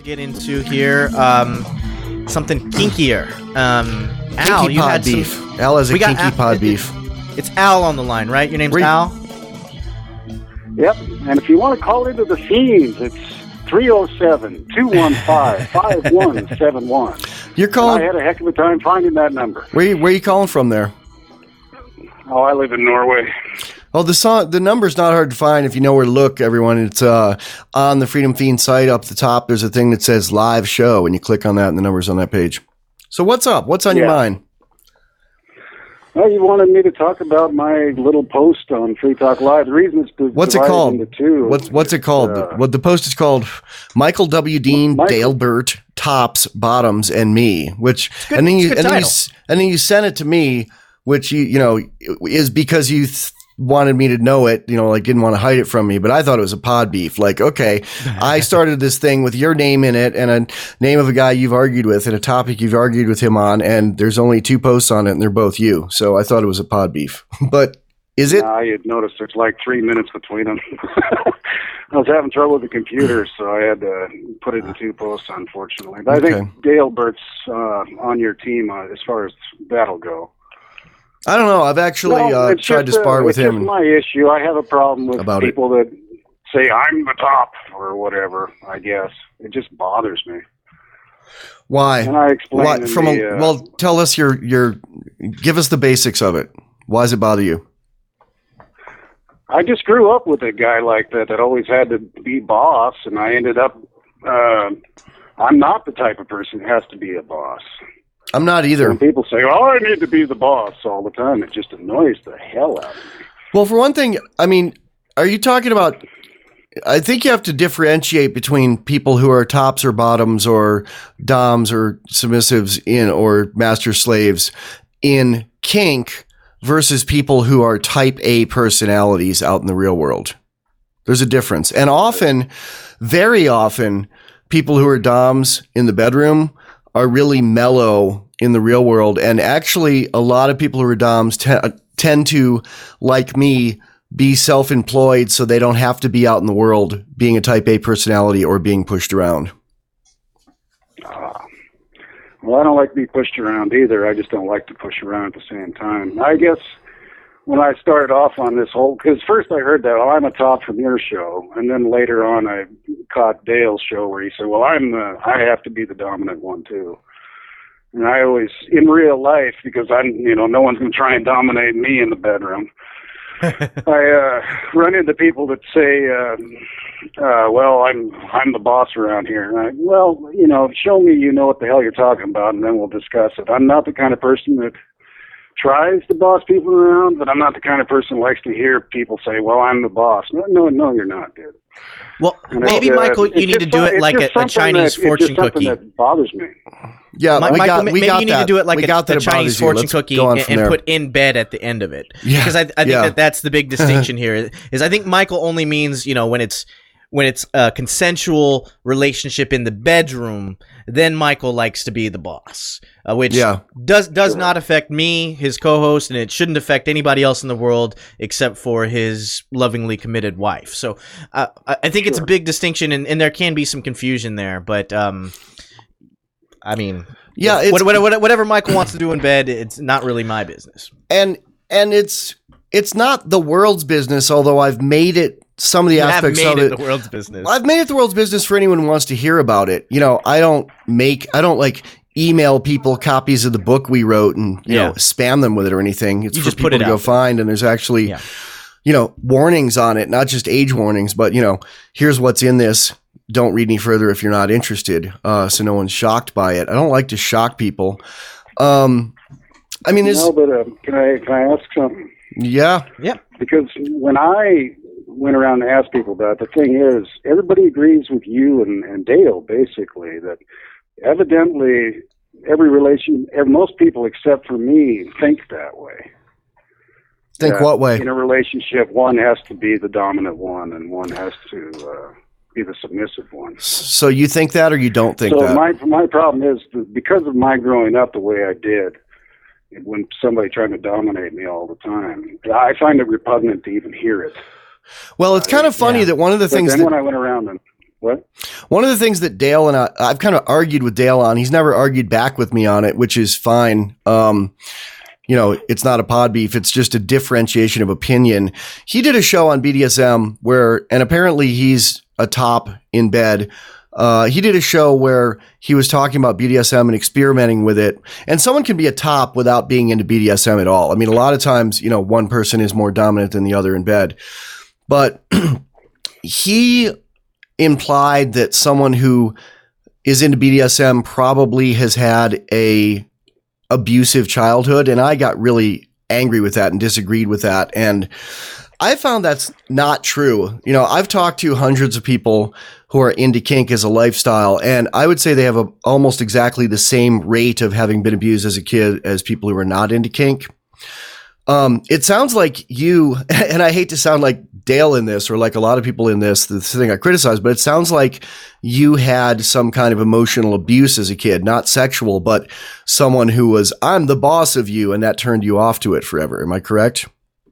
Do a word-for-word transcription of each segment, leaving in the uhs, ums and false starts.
get into here. Um, something kinkier. Um, Al, Kinky you pod had beef. Some, Al has a we got kinky Al- pod it- beef. It's Al on the line, right? Your name's Where you- Al? Yep, and if you want to call into the Fiends, it's three oh seven, two one five, five one seven one. You're I calling. had a heck of a time finding that number. Where you, where you calling from there? Oh, I live in Norway. Oh, the song, the number's not hard to find if you know where to look, everyone. It's uh, on the Freedom Fiend site up the top. There's a thing that says live show, and you click on that, and the number's on that page. So what's up? What's on your Yeah. mind? Well, you wanted me to talk about my little post on Free Talk Live. The reason it's What's it divided called? into two. What's what's it called? Uh, what the post is called? Michael W. Dean, Michael- Dale Burt, Tops, Bottoms, and me. Which good- and then it's you a good and then you, title. s- and then you sent it to me, which you you know is because you th- wanted me to know it. You know, like didn't want to hide it from me. But I thought it was a pod beef. Like, okay, I started this thing with your name in it and a name of a guy you've argued with and a topic you've argued with him on, and there's only two posts on it, and they're both you. So I thought it was a pod beef. But is it? I had noticed there's like three minutes between them. I was having trouble with the computer, so I had to put it in two posts, unfortunately. But I Okay. think Dale Burt's uh, on your team uh, as far as that'll go. I don't know. I've actually Well, uh, it's tried to just, spar uh, with it's him. Just my issue. I have a problem with About it. people that say I'm the top or whatever. I guess it just bothers me. Why? And I explained What in from the, a uh, well? Tell us your your. Give us the basics of it. Why does it bother you? I just grew up with a guy like that that always had to be boss, and I ended up. Uh, I'm not the type of person who has to be a boss. I'm not either. When people say, "Oh, I need to be the boss all the time," it just annoys the hell out of me. Well, for one thing, I mean, are you talking about? I think you have to differentiate between people who are tops or bottoms or doms or submissives in or master slaves in kink versus people who are type A personalities out in the real world. There's a difference. And often, very often, people who are doms in the bedroom are really mellow in the real world. And actually, a lot of people who are doms te- tend to, like me, be self-employed so they don't have to be out in the world being a type A personality or being pushed around. Uh, well, I don't like to be pushed around either. I just don't like to push around at the same time. I guess when I started off on this whole, because first I heard that, oh, I'm a top from your show, and then later on I caught Dale's show where he said, well, I'm the, I have to be the dominant one too. And I always, in real life, because I'm, you know, no one's going to try and dominate me in the bedroom. I uh, run into people that say, uh, uh, well, I'm I'm the boss around here. And I, well, you know, show me you know what the hell you're talking about, and then we'll discuss it. I'm not the kind of person that tries to boss people around, but I'm not the kind of person who likes to hear people say, well, I'm the boss. No, no, no you're not, dude. Well, And maybe, it's, uh, Michael, it's you need just to do some- it it's like just a, a something Chinese that, fortune it's just something cookie. that bothers me. Yeah, Mi- we Michael, got, ma- we maybe got you need that. to do it like we a, got that a it bothers Chinese you. fortune Let's cookie go on and, from and there. put in bed at the end of it. Yeah. Because I, I think Yeah. that that's the big distinction here. Is I think Michael only means, you know, when it's when it's a consensual relationship in the bedroom, then Michael likes to be the boss, uh, which Yeah. does does not affect me, his co-host, and it shouldn't affect anybody else in the world except for his lovingly committed wife. So uh, I I think it's a big distinction, and, and there can be some confusion there. But um, I mean, Yeah, if- it's- what- what- whatever Michael wants to do in bed, it's not really my business. and and it's it's not the world's business, although I've made it some of the You have aspects made of it it. the world's business. I've made it the world's business for anyone who wants to hear about it. You know, I don't make, I don't like email people copies of the book we wrote and, you Yeah. know, spam them with it or anything. It's You for just put people it to go out there. find. And there's actually, Yeah. you know, warnings on it, not just age warnings, but, you know, here's what's in this. Don't read any further if you're not interested. Uh, so no one's shocked by it. I don't like to shock people. Um, I mean, there's, No, but uh, can I can I ask something? yeah, Yeah. Because when I went around and asked people about it, the thing is, everybody agrees with you and, and Dale, basically, that evidently every relation, ev- most people except for me think that way. think That what way? In a relationship, one has to be the dominant one and one has to uh, be the submissive one. So you think that or you don't think so that? my my problem is that because of my growing up the way I did, when somebody trying to dominate me all the time, I find it repugnant to even hear it. Well, it's kind of funny Yeah. that one of the But things then that, when I went around and What? One of the things that Dale and I, I've kind of argued with Dale on, he's never argued back with me on it, which is fine. Um, you know, it's not a pod beef. It's just a differentiation of opinion. He did a show on B D S M where, and apparently he's a top in bed. Uh, he did a show where he was talking about B D S M and experimenting with it. And someone can be a top without being into B D S M at all. I mean, a lot of times, you know, one person is more dominant than the other in bed. But he implied that someone who is into B D S M probably has had a abusive childhood. And I got really angry with that and disagreed with that. And I found that's not true. You know, I've talked to hundreds of people who are into kink as a lifestyle, and I would say they have a, almost exactly the same rate of having been abused as a kid as people who are not into kink. Um, it sounds like you, and I hate to sound like Dale in this or like a lot of people in this, the thing I criticize, but it sounds like you had some kind of emotional abuse as a kid, not sexual, but someone who was, I'm the boss of you, and that turned you off to it forever. Am I correct?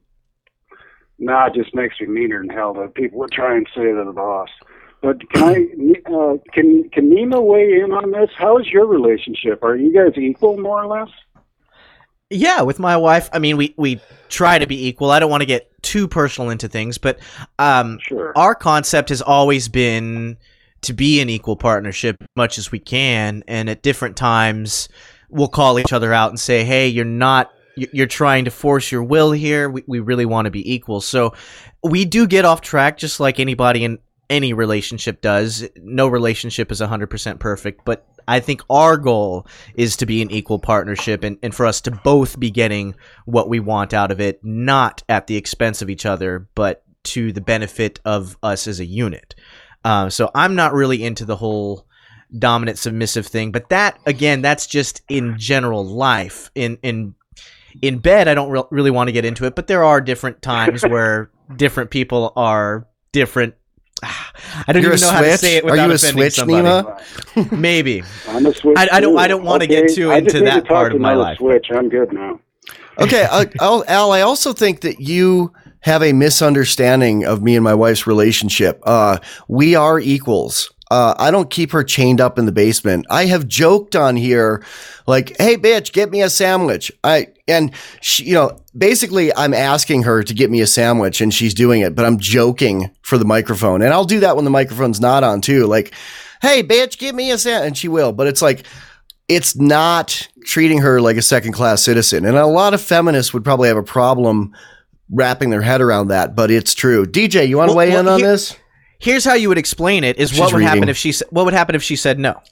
Nah, it just makes me meaner than hell that people would try and say they're the boss. But can I, uh, can, can Nima weigh in on this? How is your relationship? Are you guys equal, more or less? Yeah, with my wife, I mean, we, we try to be equal. I don't want to get too personal into things, but um, sure. Our concept has always been to be an equal partnership as much as we can. And at different times, we'll call each other out and say, hey, you're not, you're trying to force your will here. We, we really want to be equal. So we do get off track just like anybody in any relationship does. No relationship is one hundred percent perfect, but I think our goal is to be an equal partnership and, and for us to both be getting what we want out of it, not at the expense of each other, but to the benefit of us as a unit. Uh, so I'm not really into the whole dominant submissive thing, but that, again, that's just in general life. In in in bed, I don't re- really want to get into it, but there are different times where different people are different. I don't You're even know switch? how to say it without Are you a offending switch, somebody. Nima? Maybe. I'm a switch. I, I don't. too. I don't want okay. to get too I just into need that to part talk of my another life. Switch. I'm good now. Okay, uh, Al, Al, I also think that you have a misunderstanding of me and my wife's relationship. Uh, we are equals. Uh, I don't keep her chained up in the basement. I have joked on here, like, "Hey, bitch, get me a sandwich." I and she, you know, basically, I'm asking her to get me a sandwich, and she's doing it, but I'm joking for the microphone, and I'll do that when the microphone's not on too. Like, "Hey, bitch, get me a sandwich," and she will. But it's like, it's not treating her like a second class citizen, and a lot of feminists would probably have a problem wrapping their head around that. But it's true. D J, you want to Well, weigh well, in on here- this? Here's how you would explain it: is She's what would happen reading. if she sa- what would happen if she said no?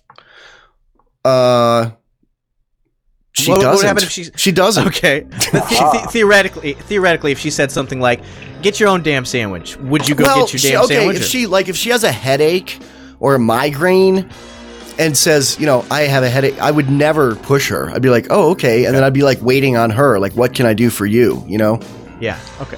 Uh, she What- what would doesn't. happen if she- she doesn't. Okay, but the- the- theoretically, theoretically, if she said something like, "Get your own damn sandwich," would you go Well, get your she, damn okay, sandwich? if or- she like if she has a headache or a migraine and says, you know, I have a headache, I would never push her. I'd be like, oh, okay, and then I'd be like waiting on her, like, what can I do for you? You know. Yeah. Okay.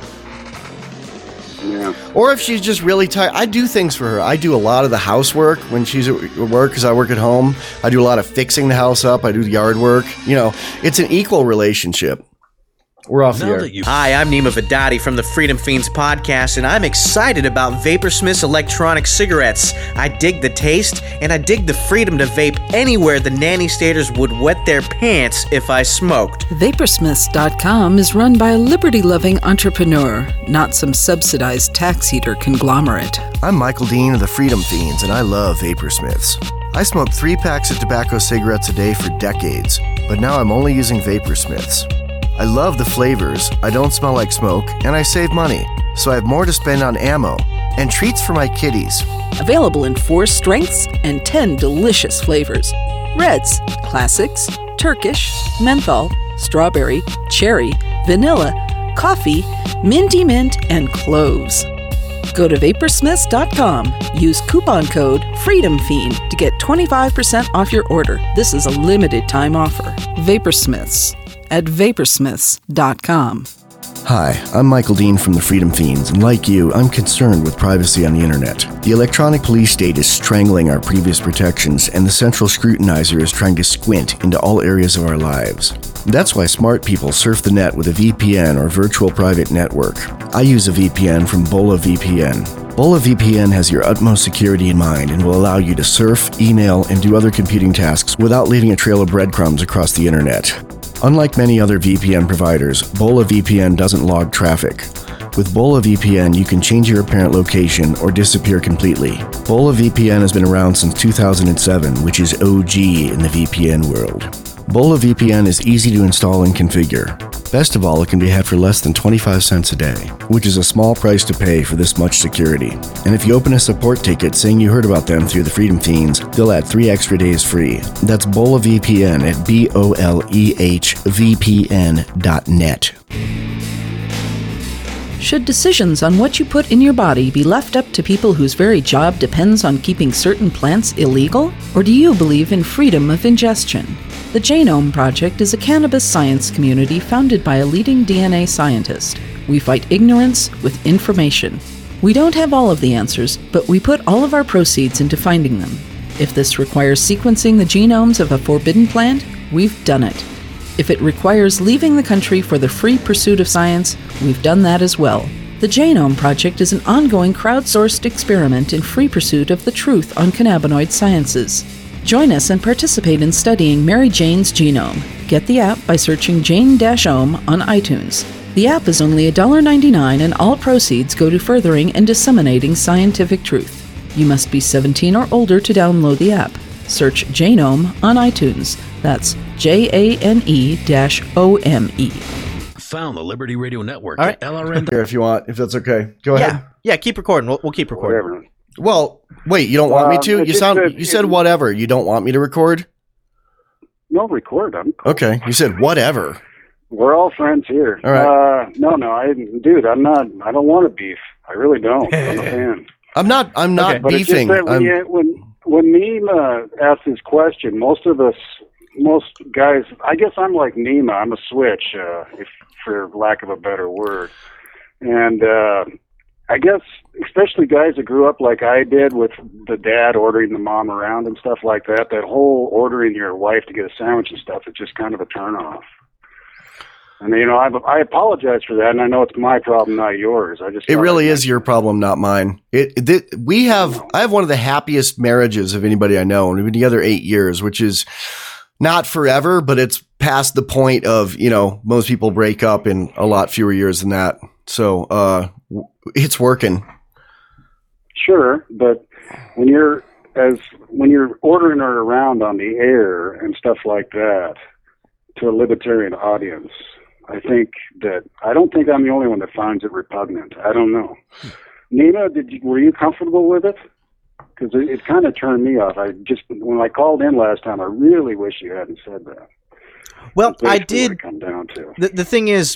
Yeah. Or if she's just really tired, I do things for her. I do a lot of the housework when she's at work because I work at home. I do a lot of fixing the house up. I do the yard work. You know, it's an equal relationship. We're off the air. Hi, I'm Nima Vadati from the Freedom Fiends podcast, and I'm excited about Vaporsmith's electronic cigarettes. I dig the taste, and I dig the freedom to vape anywhere the nanny staters would wet their pants if I smoked. Vaporsmiths dot com is run by a liberty-loving entrepreneur, not some subsidized tax eater conglomerate. I'm Michael Dean of the Freedom Fiends, and I love Vaporsmiths. I smoked three packs of tobacco cigarettes a day for decades, but now I'm only using Vaporsmiths. I love the flavors, I don't smell like smoke, and I save money, so I have more to spend on ammo and treats for my kitties. Available in four strengths and ten delicious flavors. Reds, classics, Turkish, menthol, strawberry, cherry, vanilla, coffee, minty mint, and cloves. Go to Vaporsmiths dot com. Use coupon code FREEDOMFIEND to get twenty-five percent off your order. This is a limited time offer. Vaporsmiths at Vaporsmiths dot com. Hi, I'm Michael Dean from the Freedom Fiends, and like you, I'm concerned with privacy on the internet. The electronic police state is strangling our previous protections, and the central scrutinizer is trying to squint into all areas of our lives. That's why smart people surf the net with a V P N or virtual private network. I use a V P N from Bola V P N. Bola V P N has your utmost security in mind and will allow you to surf, email, and do other computing tasks without leaving a trail of breadcrumbs across the internet. Unlike many other V P N providers, Bola V P N doesn't log traffic. With Bola V P N, you can change your apparent location or disappear completely. Bola V P N has been around since two thousand seven, which is O G in the V P N world. Bola V P N is easy to install and configure. Best of all, it can be had for less than twenty-five cents a day, which is a small price to pay for this much security. And if you open a support ticket saying you heard about them through the Freedom Fiends, they'll add three extra days free. That's Bola V P N at B O L E H V P N dot net. Should decisions on what you put in your body be left up to people whose very job depends on keeping certain plants illegal? Or do you believe in freedom of ingestion? The Genome Project is a cannabis science community founded by a leading D N A scientist. We fight ignorance with information. We don't have all of the answers, but we put all of our proceeds into finding them. If this requires sequencing the genomes of a forbidden plant, we've done it. If it requires leaving the country for the free pursuit of science, we've done that as well. The Genome Project is an ongoing crowdsourced experiment in free pursuit of the truth on cannabinoid sciences. Join us and participate in studying Mary Jane's genome. Get the app by searching Jane-Ohm on iTunes. The app is only one dollar and ninety-nine cents and all proceeds go to furthering and disseminating scientific truth. You must be seventeen or older to download the app. Search Jane-Ohm on iTunes. That's J A N E O M E. Found the Liberty Radio Network All right. at L R N. Here, if you want, if that's okay. Go Yeah, ahead. yeah. Keep recording. We'll, we'll keep recording. Whatever. Well, wait, you don't want me Um, to? it's You just sound. that You said it- whatever. You don't want me to record? No, record. I'm cool. Okay. You said whatever. We're all friends here. All right. Uh, no, no, I, dude, I'm not. I don't want to beef. I really don't. I'm a fan. I'm not. I'm not Okay. But it's just beefing. that when, I'm, you, when when Nima asked this question, most of us, most guys, I guess I'm like Nima. I'm a switch, uh, if for lack of a better word. And uh, I guess, especially guys that grew up like I did, with the dad ordering the mom around and stuff like that. That whole ordering your wife to get a sandwich and stuff is just kind of a turnoff. And you know, I I apologize for that, and I know it's my problem, not yours. I just It thought really I'd is your problem, not mine. It, it we have. I have one of the happiest marriages of anybody I know, and we've been together eight years, which is not forever, but it's past the point of, you know, most people break up in a lot fewer years than that. So uh, w- it's working. Sure, but when you're as when you're ordering her around on the air and stuff like that to a libertarian audience, I think that I don't think I'm the only one that finds it repugnant. I don't know. Nina, did you, were you comfortable with it? Because it, it kind of turned me off. I just when I called in last time, I really wish you hadn't said that. Well, That's I basically what did. it come down to. The, the thing is,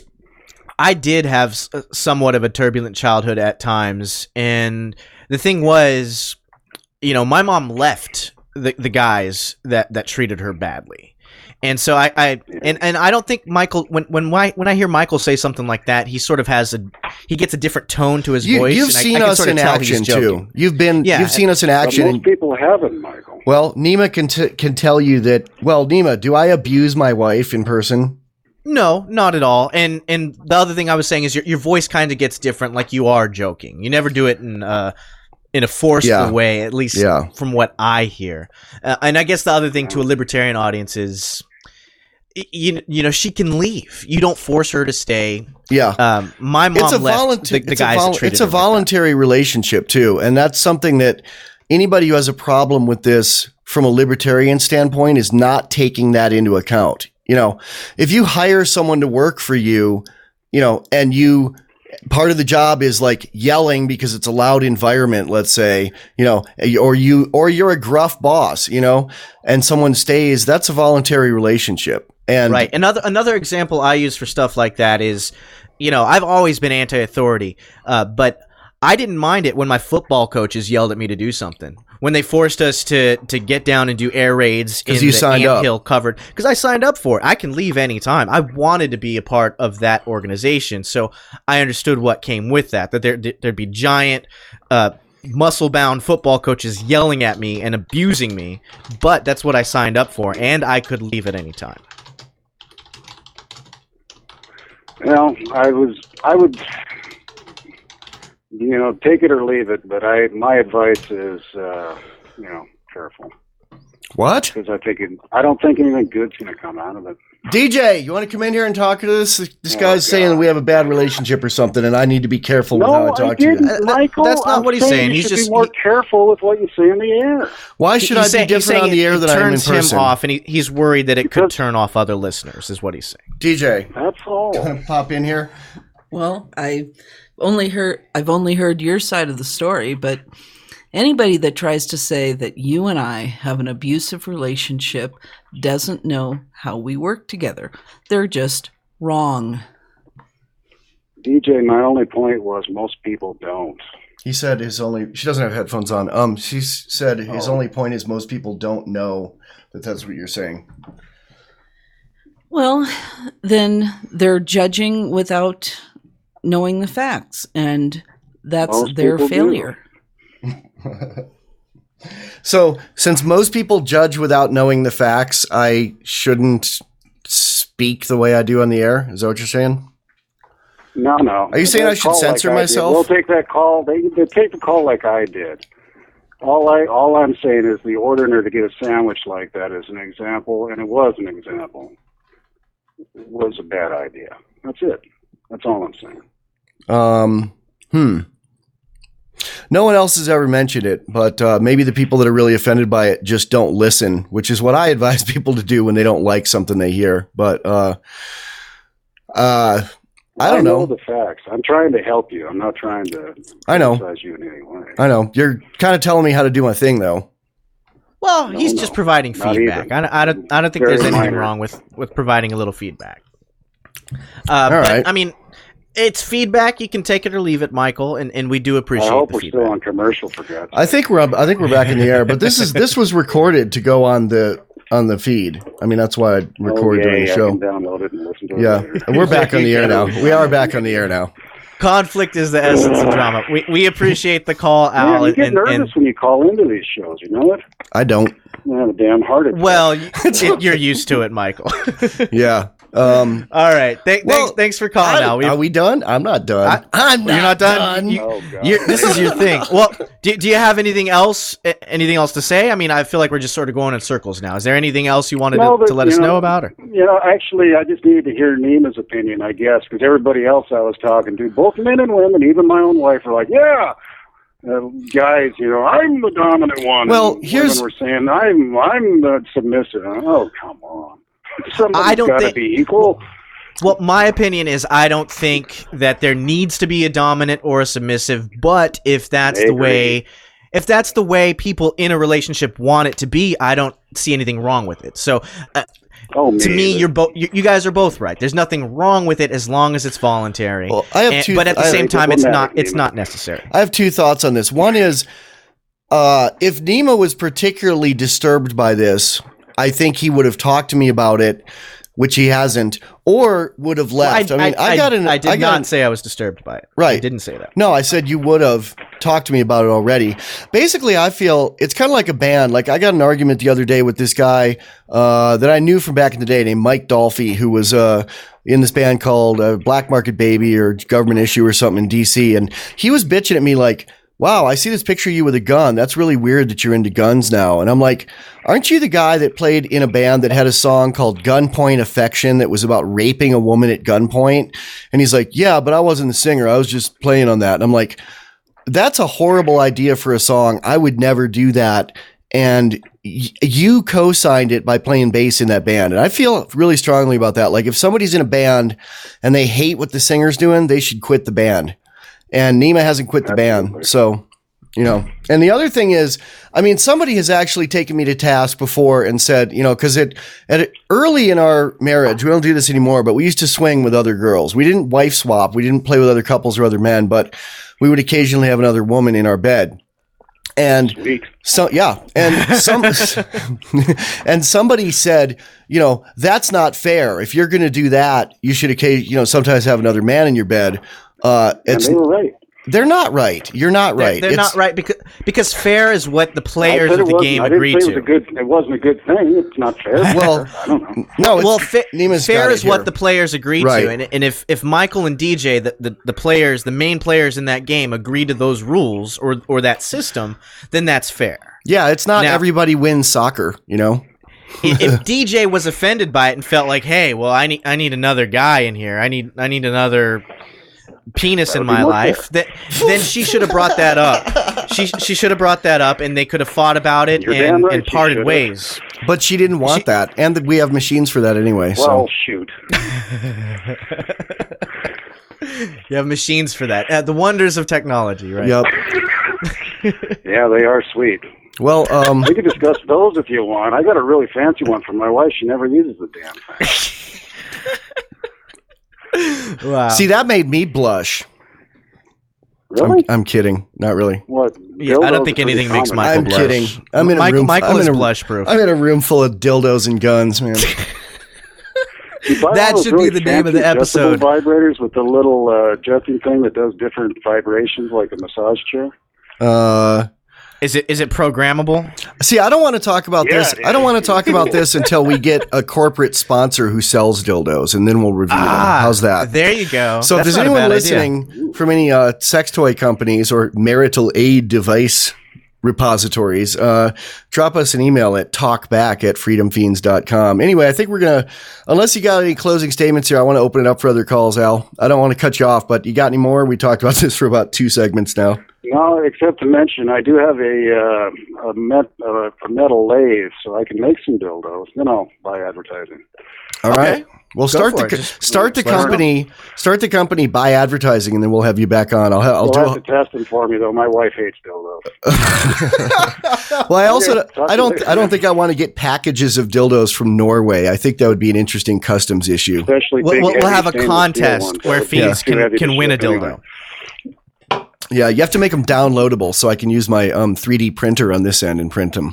I did have s- somewhat of a turbulent childhood at times, and the thing was, you know, my mom left the, the guys that, that treated her badly. And so I, I and, and I don't think Michael when when I, when I hear Michael say something like that, he sort of has a he gets a different tone to his You, voice. you've and I- seen I can us sort of in tell he's action joking. too. You've been. Yeah. You've seen us in But action. most and- people haven't, Michael. well, Nima can t- can tell you that. Well, Nima, do I abuse my wife in person? No, not at all. And and the other thing I was saying is your your voice kind of gets different, like you are joking. You never do it in uh in a forceful Yeah. way, at least Yeah. from what I hear. Uh, and I guess the other thing to a libertarian audience is, y- you you know, she can leave. You don't force her to stay. Yeah. Um, my mom it's a left voluntary. the, the it's guys a, vol- that treated it's a her like that. voluntary relationship too, and that's something that anybody who has a problem with this from a libertarian standpoint is not taking that into account. You know, if you hire someone to work for you, you know, and you part of the job is like yelling because it's a loud environment, let's say, you know, or you or you're a gruff boss, you know, and someone stays, that's a voluntary relationship. And Right. Another another example I use for stuff like that is, you know, I've always been anti-authority, uh, but I didn't mind it when my football coaches yelled at me to do something. When they forced us to to get down and do air raids in 'Cause you the signed up. anthill covered, because I signed up for it. I can leave anytime. I wanted to be a part of that organization, so I understood what came with that. That there there'd be giant, uh, muscle-bound football coaches yelling at me and abusing me, but that's what I signed up for, and I could leave at any time. Well, I was, I would, you know, take it or leave it. But I, my advice is, uh, you know, careful. What? Because I think it, I don't think anything good's going to come out of it. D J, you want to come in here and talk to this? This Oh, guy's God. saying we have a bad relationship or something, and I need to be careful with how I No, I talk to you. didn't, Uh, that- Michael. that's not I'm what he's saying. You He's should just- be more he- careful with what you say in the air. Why should I He's be saying- he's different on saying the air it than I am in turns person? him off, and he, he's worried that it could Because- turn off other listeners, is what he's saying. D J, That's all. pop in here. Well, I only heard I've only heard your side of the story, but anybody that tries to say that you and I have an abusive relationship doesn't know how we work together. They're just wrong. D J, my only point was most people don't. He said his only. She doesn't have headphones on. Um, she s- said his Oh. only point is most people don't know that that's what you're saying. Well, then they're judging without knowing the facts, and that's Most their people do. failure. So, since most people judge without knowing the facts, I shouldn't speak the way I do on the air. Is that what you're saying? No, no. Are you saying They I should call censor like I did. myself? We'll take that call. They, they take the call like I did. All I all I'm saying is the ordering her to get a sandwich like that is an example, and it was an example. It was a bad idea. That's it. That's all I'm saying. Um, hmm. No one else has ever mentioned it, but uh, maybe the people that are really offended by it just don't listen, which is what I advise people to do when they don't like something they hear. But uh, uh, I don't know. know the facts. I'm trying to help you. I'm not trying to I know. criticize you in any way. I know. You're kind of telling me how to do my thing, though. Well, No, he's no. just providing Not feedback. even. I don't, I don't, I don't think Very there's anything minor. wrong with, with providing a little feedback. Uh, All but, right. I mean, it's feedback. You can take it or leave it, Michael, and, and we do I appreciate hope the we're feedback. still on commercial for God's I think we're. I think we're back in the air. But this is this was recorded to go on the on the feed. I mean, that's why I recorded oh, during the I show. can download it and listen to it Yeah, later. and we're back on the air now. We are back on the air now. Conflict is the essence of drama. We we appreciate the call, Al. Man, you and, get and, nervous and when you call into these shows. You know it? I don't. You have a damn heart attack. well, y- it, you're used to it, Michael. Yeah. Um. All right. Th- Well, thanks, thanks for calling, Al. We, are we done? I'm not done. I, am you're not done. You- oh, God. You're, this is your thing. Well, do, do you have anything else? a- Anything else to say? I mean, I feel like we're just sort of going in circles now. Is there anything else you wanted No, to, but, to let you us know, know, about? Or You know, actually, I just needed to hear Nima's opinion, I guess, because everybody else I was talking to, both men and women, even my own wife, were like, yeah, uh, guys, you know, I'm the dominant one. Well, And here's- women were saying, I'm, I'm the submissive. Oh, come on. Somebody's I don't got to think- be equal. Well, my opinion is I don't think that there needs to be a dominant or a submissive, but if that's I the agree. way if that's the way people in a relationship want it to be, I don't see anything wrong with it. So uh, Oh, to me, either. you're both you, you guys are both right. There's nothing wrong with it as long as it's voluntary. Well, I have And- two- but at the I- same it time, doesn't it's matter, not it's Nima. not necessary. I have two thoughts on this. One is, uh, if Nima was particularly disturbed by this, I think he would have talked to me about it, which he hasn't, or would have left. I, mean, I, got an. I did got not an- say I was disturbed by it. I Right. didn't say that. No, I said you would have talked to me about it already. Basically, I feel it's kind of like a band. Like I got an argument the other day with this guy uh, that I knew from back in the day named Mike Dolphy, who was uh, in this band called uh, Black Market Baby or Government Issue or something in D C. And he was bitching at me like, wow, I see this picture of you with a gun. That's really weird that you're into guns now. And I'm like, aren't you the guy that played in a band that had a song called Gunpoint Affection that was about raping a woman at gunpoint? And he's like, yeah, but I wasn't the singer. I was just playing on that. And I'm like, that's a horrible idea for a song. I would never do that. And y- you co-signed it by playing bass in that band. And I feel really strongly about that. Like if somebody's in a band and they hate what the singer's doing, they should quit the band. And Nima hasn't quit the Absolutely. band. So, you know, and the other thing is, I mean, somebody has actually taken me to task before and said, you know, cause it, at early in our marriage, we don't do this anymore, but we used to swing with other girls. We didn't wife swap. We didn't play with other couples or other men, but we would occasionally have another woman in our bed. And Sweet. so, yeah. And some, and somebody said, you know, that's not fair. If you're going to do that, you should occasionally, you know, sometimes have another man in your bed. Uh, And it's, they were right. They're not right. You're not right. They're, they're not right because because fair is what the players of the wasn't- game I didn't agreed say it to. was a good. It wasn't a good thing. It's not fair. Well, I don't know. No, it's, well, fa- Neiman's fair got is it what here. the players agreed Right. to, and and if if Michael and D J, the, the the players, the main players in that game, agreed to those rules or or that system, then that's fair. Yeah, it's not Now- everybody wins soccer, you know? I- if D J was offended by it and felt like, hey, well, I need I need another guy in here, I need I need another penis in would be my more life, that then she should have brought that up. She she should have brought that up, and they could have fought about it You're and, damn right and she parted should've. ways. But she didn't want She- that. And that we have machines for that anyway. Well, So shoot. You have machines for that. Uh, the wonders of technology, right? Yep. Yeah, they are sweet. Well, um We can discuss those if you want. I got a really fancy one from my wife. She never uses the damn thing. Wow. see that made me blush. I'm, Really? I'm kidding. Not really. What? Yeah, I don't Dildos think are pretty anything makes common. Michael I'm blush. kidding. I'm in a Michael, room Michael I'm is in a, blush proof. I'm in a room full of dildos and guns, man. You buy That all those should be really the name of the fancy adjustable episode. Vibrators with the little uh, adjusting thing that does different vibrations, like a massage chair. Uh Is it is it programmable? See, I don't want to talk about Yeah, this. it I don't is. want to talk about this until we get a corporate sponsor who sells dildos, and then we'll review them. How's that? There you go. So, That's if there's not a anyone bad idea. listening from any uh, sex toy companies or marital aid device repositories, uh, drop us an email at talkback at freedomfiends dot com. Anyway, I think we're going to, unless you got any closing statements here, I want to open it up for other calls, Al. I don't want to cut you off, but you got any more? We talked about this for about two segments now. No, except to mention, I do have a uh, a, met, uh, a metal lathe, so I can make some dildos. Then I'll buy advertising. All Okay. right. Well, start for the it. co- Just start the let us know. company start the company by advertising, and then we'll have you back on. I'll ha- I'll You'll do. have to test them for me, though. My wife hates dildos. Well, I also Okay, talk I to don't you later. I don't think I want to get packages of dildos from Norway. I think that would be an interesting customs issue. Especially We'll, big, we'll, we'll heavy have a stainless steel contest ones. where That's Phoenix too can, heavy to can win a ship anyway. dildo. Yeah, you have to make them downloadable so I can use my um, three D printer on this end and print them.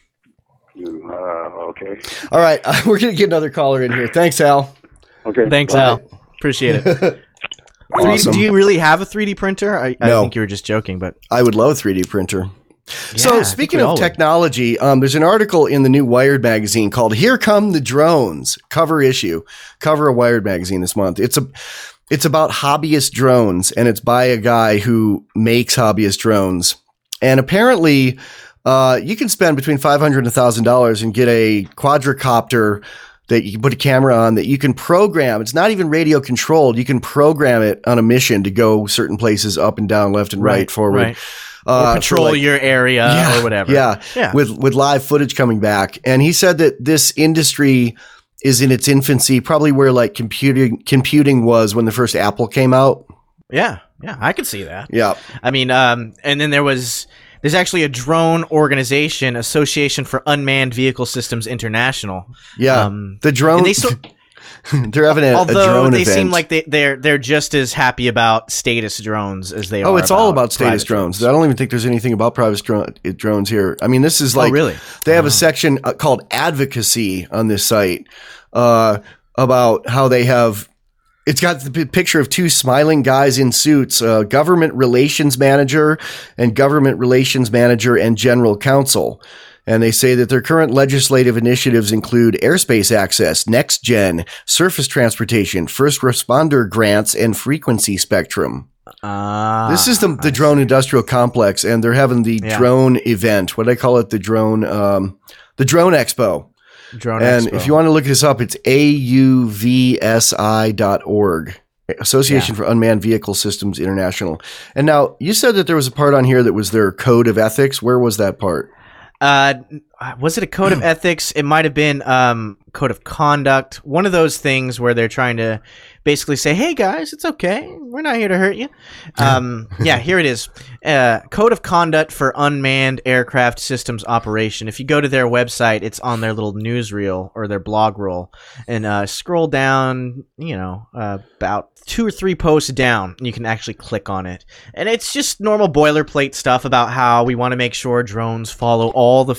Uh, okay. All right, we're gonna get another caller in here. Thanks, Al. Okay. Thanks, bye. Al. Appreciate it. three D Awesome. Do you really have a three D printer? I, I No. think you were just joking, but I would love a three D printer. Yeah, I So, think speaking we of all would. technology, um, there's an article in the new Wired magazine called "Here Come the Drones." Cover issue, cover of Wired magazine this month. It's a, it's about hobbyist drones, and it's by a guy who makes hobbyist drones. And apparently, uh, you can spend between five hundred and a thousand dollars and get a quadricopter that you can put a camera on that you can program. It's not even radio controlled. You can program it on a mission to go certain places, up and down, left and right, Right, forward. right. Uh, or for patrol like- your area yeah, or whatever. Yeah, Yeah. With with live footage coming back, and he said that this industry is in its infancy, probably where like computing computing was when the first Apple came out. Yeah. Yeah. I could see that. Yeah, I mean, um, and then there was, there's actually a drone organization, Association for Unmanned Vehicle Systems International. yeah. Um, the drone. and they so, they're having a, a although drone they event. seem like they, they're they're just as happy about status drones as they are. Oh, it's all about private status drones. I don't even think there's anything about private dro- drones here. I mean, this is like oh, really? they have a section uh, called advocacy on this site uh, about how they have. It's got the p- picture of two smiling guys in suits, uh, government relations manager and government relations manager and general counsel. And they say that their current legislative initiatives include airspace access, next gen, surface transportation, first responder grants, and frequency spectrum. Ah, This is the, the drone industrial complex, and they're having the Yeah. drone event. What do I call it? The drone, um, the drone expo. drone. And Expo. if you want to look this up, it's A U V S I dot org, Association for Unmanned Vehicle Systems International. And now you said that there was a part on here that was their code of ethics. Where was that part? Uh, was it a code of ethics? It might have been um code of conduct. One of those things where they're trying to basically say, "Hey guys, it's okay. We're not here to hurt you." Um, yeah, here it is. Uh, code of conduct for unmanned aircraft systems operation. If you go to their website, it's on their little newsreel or their blog roll, and uh, scroll down. You know, uh, about two or three posts down, you can actually click on it, and it's just normal boilerplate stuff about how we want to make sure drones follow all the federal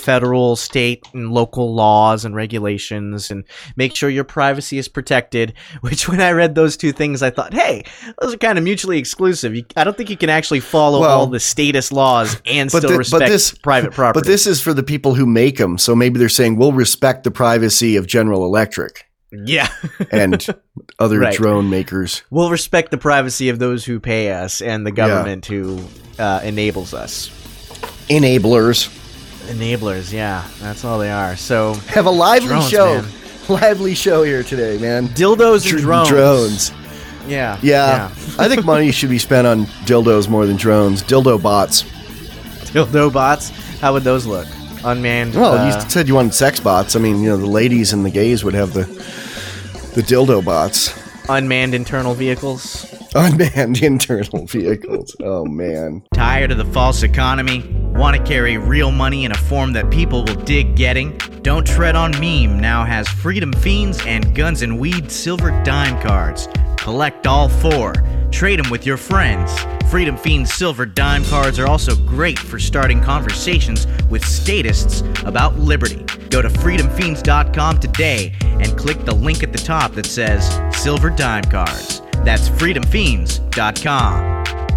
control state and local laws and regulations and make sure your privacy is protected, which when I read those two things, I thought, hey, those are kind of mutually exclusive. You, I don't think you can actually follow Well, all the statist laws and but still thi- but respect this- private property. But this is for the people who make them. So maybe they're saying we'll respect the privacy of General Electric yeah. and other Right. drone makers. We'll respect the privacy of those who pay us and the government who uh, enables us. Enablers. Enablers, yeah. That's all they are. So, Have a lively Drones, show. man. Lively show here today, man. dildos and Dr- drones. Drones. Yeah. Yeah. I think money should be spent on dildos more than drones. Dildo bots. Dildo bots. How would those look? Unmanned. Well, uh, you said you wanted sex bots. I mean, you know, the ladies and the gays would have the the dildo bots. unmanned internal vehicles. Unmanned internal vehicles. Oh, man. Tired of the false economy? Want to carry real money in a form that people will dig getting? Don't Tread on Meme now has Freedom Fiends and Guns and Weed silver dime cards. Collect all four. Trade them with your friends. Freedom Fiends silver dime cards are also great for starting conversations with statists about liberty. Go to freedom fiends dot com today and click the link at the top that says Silver Dime Cards. That's freedom fiends dot com.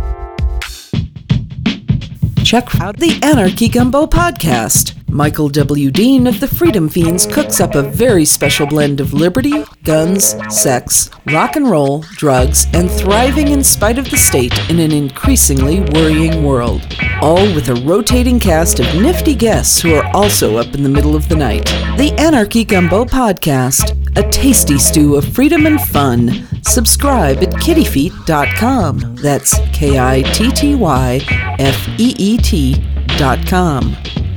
Check out the Anarchy Gumbo podcast. Michael W. Dean of the Freedom Fiends cooks up a very special blend of liberty, guns, sex, rock and roll, drugs, and thriving in spite of the state in an increasingly worrying world. All with a rotating cast of nifty guests who are also up in the middle of the night. The Anarchy Gumbo podcast, a tasty stew of freedom and fun. Subscribe at kitty feet dot com. That's K I T T Y F E E T dot com.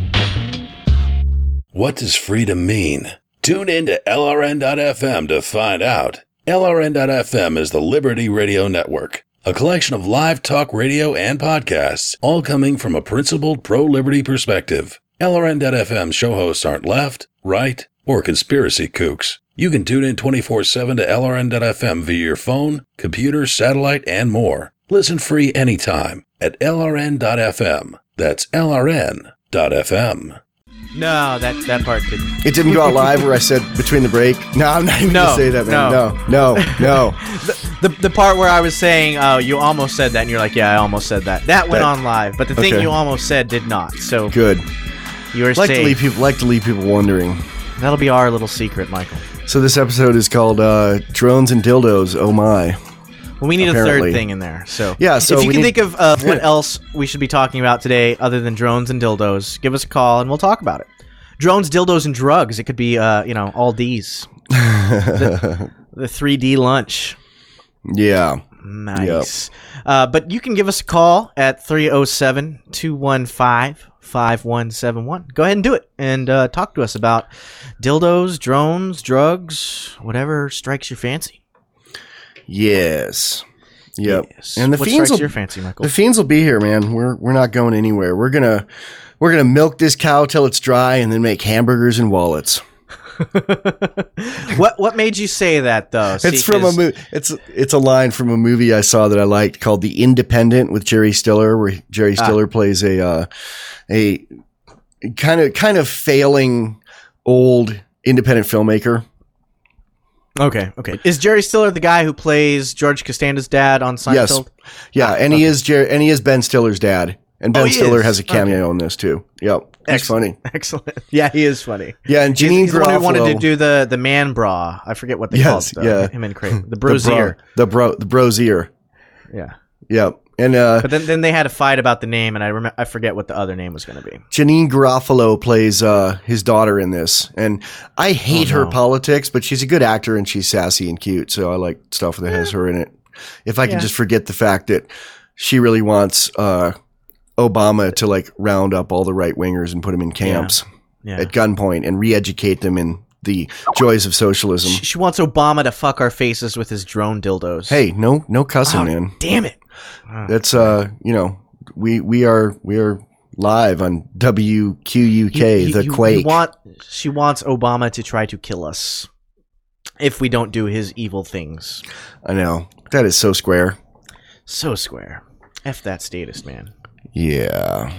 What does freedom mean? Tune in to L R N dot F M to find out. L R N dot F M is the Liberty Radio Network, a collection of live talk radio and podcasts, all coming from a principled pro-liberty perspective. L R N dot F M show hosts aren't left, right, or conspiracy kooks. You can tune in twenty-four seven to L R N dot F M via your phone, computer, satellite, and more. Listen free anytime at L R N dot F M. That's L R N dot F M. No, that, that part didn't. It didn't go out live where I said between the break. No, I'm not even No, going to say that, man. no. No, no, no. The, the the part where I was saying, oh, you almost said that, and you're like, yeah, I almost said that. That went That- on live, but the thing okay. you almost said did not. So Good. you were Like to safe. leave people like to leave people wondering. That'll be our little secret, Michael. So this episode is called uh, Drones and Dildos. Oh my. Well, we need Apparently. a third thing in there. So Yeah, so if you we can need- think of uh, what else we should be talking about today other than drones and dildos, give us a call and we'll talk about it. Drones, dildos, and drugs. It could be, uh, you know, all D's. the, the three D lunch. Yeah. Nice. Uh, but you can give us a call at three oh seven, two one five, five one seven one. Go ahead and do it and uh, talk to us about dildos, drones, drugs, whatever strikes your fancy. Yes. Yep. Yes. And the what fiends strikes will, your fancy, Michael? the fiends will be here, man. We're we're not going anywhere. We're gonna we're gonna milk this cow till it's dry, and then make hamburgers and wallets. what what made you say that though? It's from a movie. It's it's a line from a movie I saw that I liked called The Independent with Jerry Stiller, where Jerry Stiller ah. plays a uh, a kind of kind of failing old independent filmmaker. Okay, okay. Is Jerry Stiller the guy who plays George Costanza's dad on Seinfeld? Yes. Yeah, and okay. he is Jer- and he is Ben Stiller's dad. And Ben oh, Stiller is? has a cameo okay. in this too. Yep. He's Excellent. funny. Excellent. Yeah, he is funny. Yeah, and Janine he's, he's the one who Garofalo wanted to do the, the man bra. I forget what they yes, called it. Yeah. Him and Craig. The brosier. The bro the, bro, the brosier. Yeah. Yep. And uh, but then, then they had a fight about the name, and I remember I forget what the other name was going to be. Janine Garofalo plays uh, his daughter in this, and I hate oh, no. her politics, but she's a good actor and she's sassy and cute, so I like stuff that yeah. has her in it. If I can yeah. just forget the fact that she really wants uh, Obama to like round up all the right wingers and put them in camps yeah. Yeah. at gunpoint and re-educate them in the joys of socialism. She, she wants Obama to fuck our faces with his drone dildos. Hey, no, no cussing, oh, man. Damn it. That's uh, you know, we we are we are live on W Q U K, you, you, the you, Quake. You want, she wants Obama to try to kill us if we don't do his evil things. I know. That is so square. So square. F that statist, man. Yeah.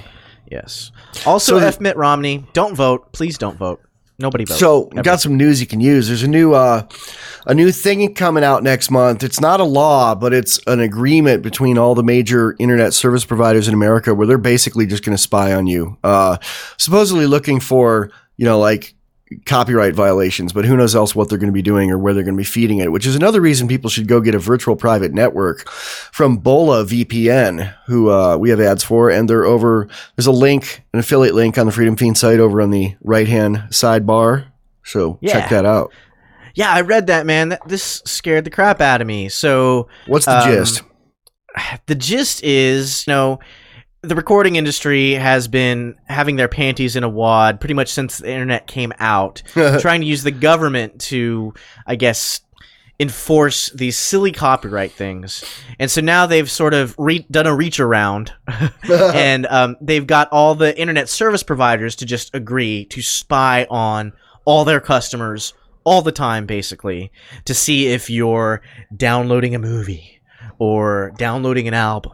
Yes. Also, So the- F. Mitt Romney, don't vote. Please don't vote. Nobody vote. So Ever. got some news you can use. There's a new uh, a new thing coming out next month. It's not a law, but it's an agreement between all the major internet service providers in America where they're basically just going to spy on you. Uh, supposedly looking for, you know, like copyright violations, but who knows else what they're going to be doing or where they're going to be feeding it, which is another reason people should go get a virtual private network from Bola V P N, who uh, we have ads for. And they're over, there's a link, an affiliate link on the Freedom Fiend site over on the right-hand sidebar. So Yeah. check that out. Yeah, I read that, man. That, this scared the crap out of me. So What's the um, gist? The gist is, you know, the recording industry has been having their panties in a wad pretty much since the internet came out, trying to use the government to, I guess, enforce these silly copyright things. And so now they've sort of re- done a reach around and um, they've got all the internet service providers to just agree to spy on all their customers all the time, basically, to see if you're downloading a movie or downloading an album.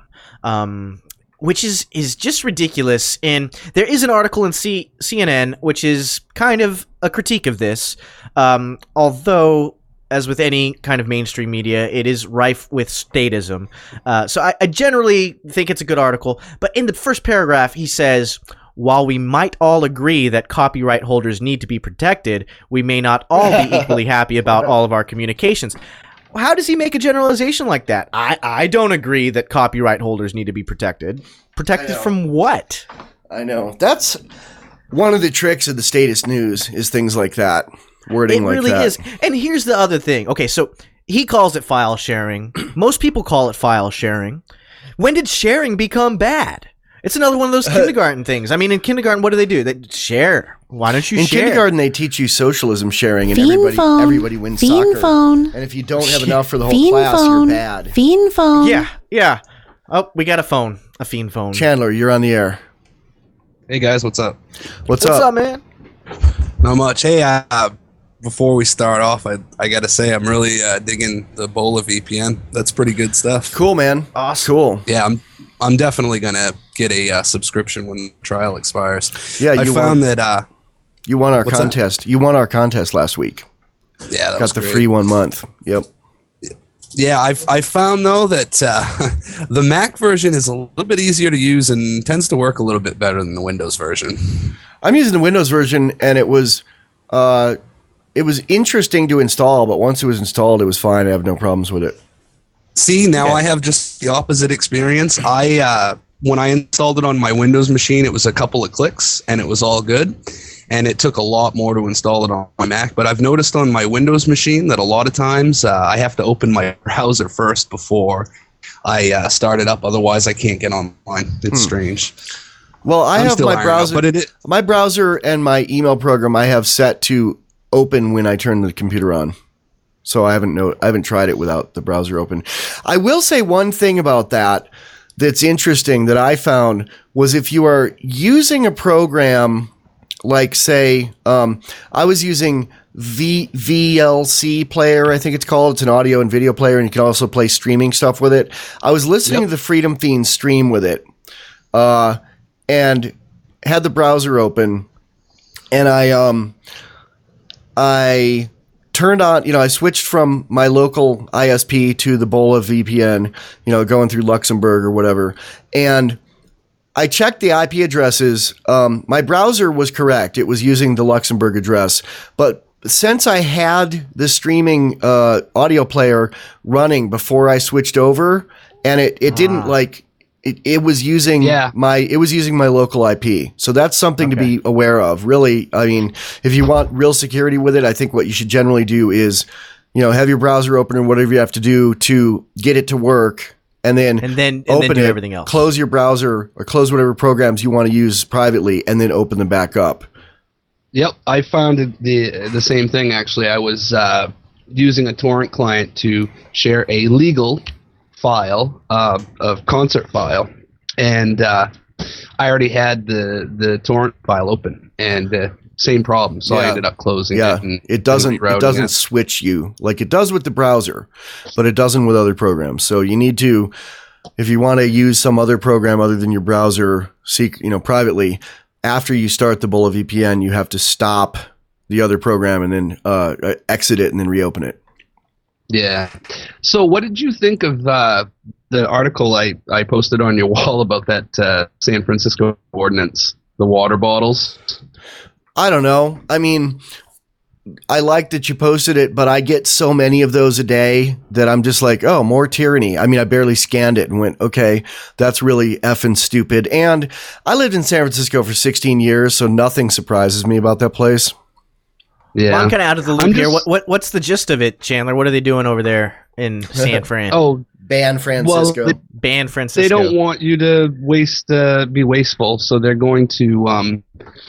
Um, which is, is just ridiculous. And there is an article in C- CNN, which is kind of a critique of this. Um, although, as with any kind of mainstream media, it is rife with statism. Uh, so I, I generally think it's a good article. But in the first paragraph, he says, while we might all agree that copyright holders need to be protected, we may not all be equally happy about all of our communications. How does he make a generalization like that? I, I don't agree that copyright holders need to be protected. Protected from what? I know. That's one of the tricks of the status news is things like that. Wording It like really that. is. And here's the other thing. Okay, so he calls it file sharing. Most people call it file sharing. When did sharing become bad? It's another one of those kindergarten things. I mean, in kindergarten, what do they do? They share. Why don't you In share? kindergarten, they teach you socialism sharing, and Fiend everybody phone. everybody wins Fiend soccer. phone. And if you don't have enough for the whole Fiend class, phone. you're bad. Fiend phone. Yeah, yeah. Oh, we got a phone. A fiend phone. Chandler, you're on the air. Hey guys, what's up? What's, What's up? up, man? Not much. Hey, uh, before we start off, I I gotta say I'm really uh, digging the Bola V P N. That's pretty good stuff. Cool, man. Awesome. Cool. Yeah, I'm I'm definitely gonna get a uh, subscription when the trial expires. Yeah, I you found won, that. Uh, you won our What's that? contest. You won our contest last week. yeah, that Got was the great. free one month. Yep. Yeah, I've I found though that uh, the Mac version is a little bit easier to use and tends to work a little bit better than the Windows version. I'm using the Windows version, and it was, uh, it was interesting to install, but once it was installed, it was fine. I have no problems with it. See, now I have just the opposite experience. I uh, when I installed it on my Windows machine, it was a couple of clicks and it was all good. And it took a lot more to install it on my Mac. But I've noticed on my Windows machine that a lot of times uh, I have to open my browser first before I uh, start it up. Otherwise, I can't get online. It's strange. Well, I I'm have still my ironing out, browser, but it is- my browser and my email program I have set to open when I turn the computer on. So I haven't no, I haven't tried it without the browser open. I will say one thing about that that's interesting that I found was if you are using a program like, say, um, I was using v- VLC player, I think it's called. It's an audio and video player, and you can also play streaming stuff with it. I was listening Yep. to the Freedom Fiend stream with it, uh, and had the browser open, and I um, I turned on, you know, I switched from my local I S P to the Bola V P N, you know, going through Luxembourg or whatever, and I checked the I P addresses. Um, my browser was correct. It was using the Luxembourg address. But since I had the streaming uh, audio player running before I switched over, and it, it didn't like it, it was using Yeah. my it was using my local I P. So that's something to be aware of. Really, I mean, if you want real security with it, I think what you should generally do is, you know, have your browser open and whatever you have to do to get it to work. And then, And then- and open then do it, everything else. Close your browser or close whatever programs you want to use privately, and then open them back up. Yep, I found it the the same thing actually. I was uh, using a torrent client to share a legal file, uh, of concert file, and uh, I already had the the torrent file open, and uh, same problem. So I Yeah. ended up closing Yeah, it. And, it doesn't. and rerouting It doesn't it. switch you like it does with the browser, but it doesn't with other programs. So you need to, if you want to use some other program other than your browser, seek, you know, privately. After you start the Bullet V P N, you have to stop the other program and then uh, exit it and then reopen it. Yeah. So what did you think of uh, the article I, I posted on your wall about that uh, San Francisco ordinance, the water bottles? I don't know. I mean, I like that you posted it, but I get so many of those a day that I'm just like, oh, more tyranny. I mean, I barely scanned it and went, okay, that's really effing stupid. And I lived in San Francisco for sixteen years, so nothing surprises me about that place. Yeah. Well, I'm kind of out of the loop I'm here. just- What what what's the gist of it, Chandler? What are they doing over there in San Fran? Oh, Ban Francisco. Well, they- Ban Francisco. they don't want you to waste, uh, be wasteful, so they're going to um,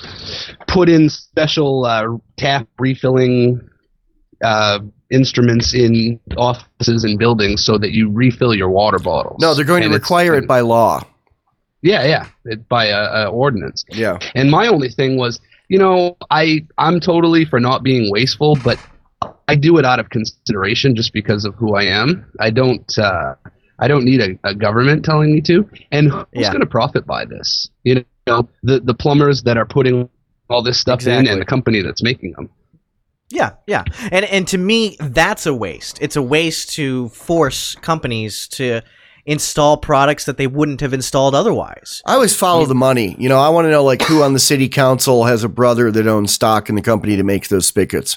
put in special uh, tap refilling uh, instruments in offices and buildings so that you refill your water bottles. no, they're going And to it's- require it by law. Yeah, yeah, it, by a, a ordinance. Yeah. And my only thing was, you know, I I'm totally for not being wasteful, but I do it out of consideration just because of who I am. I don't uh, I don't need a, a government telling me to. And who's Yeah. going to profit by this? You know, the the plumbers that are putting all this stuff in, Exactly. and the company that's making them. Yeah, yeah. And and to me, that's a waste. It's a waste to force companies to install products that they wouldn't have installed otherwise. I always follow the money. You know, I want to know like who on the city council has a brother that owns stock in the company to make those spigots.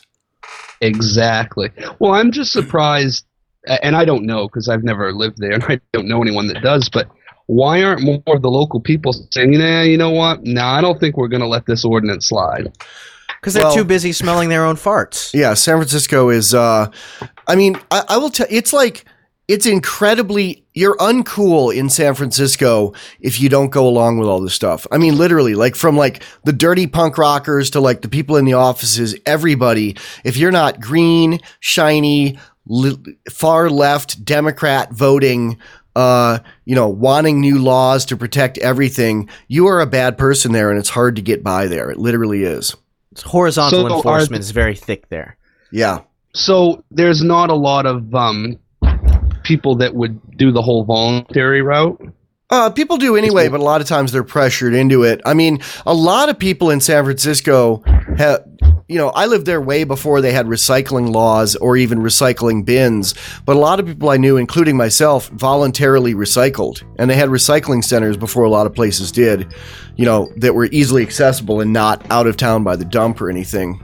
Exactly. Well, I'm just surprised, a- and I don't know because I've never lived there, and I don't know anyone that does. But why aren't more of the local people saying, "Nah, you know what? No, I don't think we're going to let this ordinance slide." Because they're Well- too busy smelling their own farts. Yeah, San Francisco is, uh, I mean, I, I will tell it's like, it's incredibly, you're uncool in San Francisco if you don't go along with all this stuff. I mean, literally, like from like the dirty punk rockers to like the people in the offices, everybody, if you're not green, shiny, li- far left Democrat voting, uh, you know, wanting new laws to protect everything, you are a bad person there and it's hard to get by there. It literally is. It's horizontal So are enforcement the- is very thick there. Yeah. So there's not a lot of um, people that would do the whole voluntary route. Uh, people do anyway, but a lot of times they're pressured into it. I mean, a lot of people in San Francisco have, you know, I lived there way before they had recycling laws or even recycling bins. But a lot of people I knew, including myself, voluntarily recycled. And they had recycling centers before a lot of places did, you know, that were easily accessible and not out of town by the dump or anything.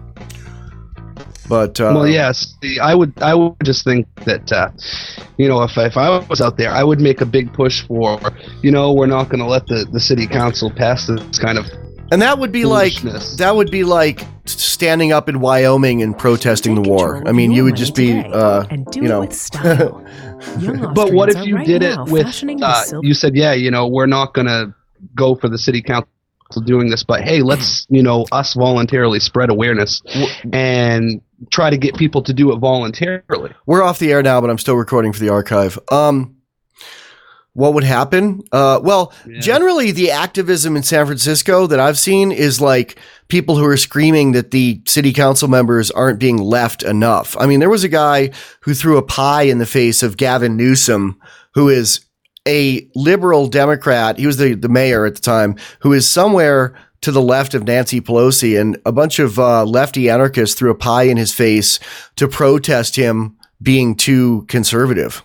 But uh, Well, yes, the- I would. I would just think that, uh, you know, if if I was out there, I would make a big push for, you know, we're not going to let the, the city council pass this kind of. and that would be like Foolishness. that would be like standing up in Wyoming and protesting the war. I mean, you would just be, uh, and do you know, it with style. Young But what if Austrians you are right did it now with? fashioning the Uh, silk- you said, yeah, you know, we're not going to go for the city council doing this, but hey, let's, you know, us voluntarily spread awareness and try to get people to do it voluntarily. We're off the air now, but I'm still recording for the archive. Um, what would happen? Uh, well, Yeah. generally the activism in San Francisco that I've seen is like people who are screaming that the city council members aren't being left enough. I mean, there was a guy who threw a pie in the face of Gavin Newsom, who is a liberal Democrat. He was the, the mayor at the time, who is somewhere to the left of Nancy Pelosi, and a bunch of uh, lefty anarchists threw a pie in his face to protest him being too conservative.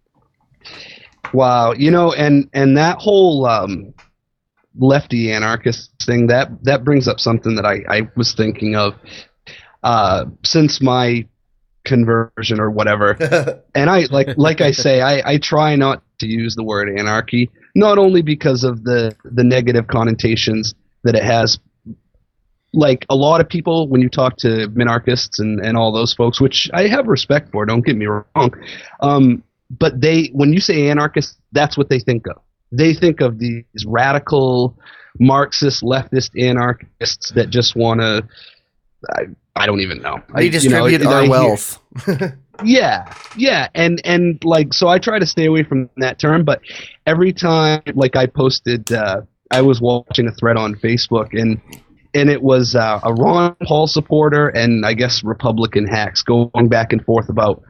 Wow, you know, and and that whole um, lefty anarchist thing that that brings up something that I, I was thinking of uh, since my conversion or whatever. And I like like I say, I, I try not to use the word anarchy, not only because of the the negative connotations that it has. Like a lot of people, when you talk to minarchists and, and all those folks, which I have respect for, don't get me wrong, um, but they, when you say anarchist, that's what they think of. They think of these radical Marxist, leftist anarchists that just want to, I, I don't even know. I, Redistribute you know, our I hear- wealth. yeah, yeah, and and like so, I try to stay away from that term. But every time, like I posted, uh, I was watching a thread on Facebook, and and it was uh, a Ron Paul supporter and I guess Republican hacks going back and forth about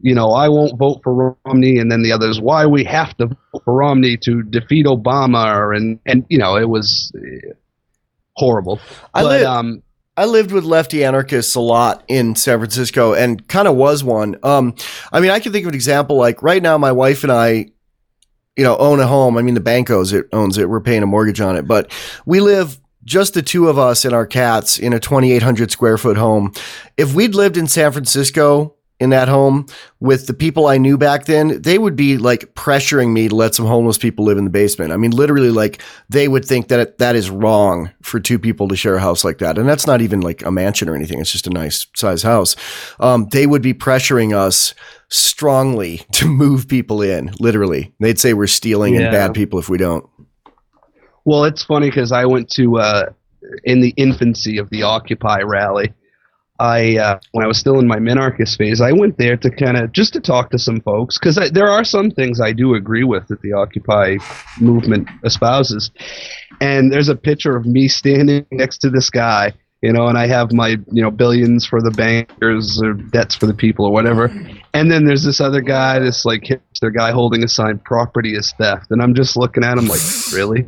you know, I won't vote for Romney, and then the others, why we have to vote for Romney to defeat Obama, and and you know, it was horrible. I but live- um. I lived with lefty anarchists a lot in San Francisco and kind of was one. Um, I mean, I can think of an example, like right now, my wife and I, you know, own a home. I mean, the bank owns it, owns it. We're paying a mortgage on it, but we live just the two of us and our cats in a twenty-eight hundred square foot home. If we'd lived in San Francisco in that home with the people I knew back then, they would be like pressuring me to let some homeless people live in the basement. I mean, literally, like they would think that it, that is wrong for two people to share a house like that. And that's not even like a mansion or anything. It's just a nice size house. Um, they would be pressuring us strongly to move people in, literally. They'd say we're stealing Yeah. and bad people if we don't. Well, it's funny because I went to, uh, in the infancy of the Occupy rally, I uh, when I was still in my minarchist phase, I went there to kind of just to talk to some folks, because there are some things I do agree with that the Occupy movement espouses. And there's a picture of me standing next to this guy, you know, and I have my, you know, billions for the bankers or debts for the people or whatever. And then there's this other guy, this like hipster guy holding a sign, property is theft. And I'm just looking at him like, really?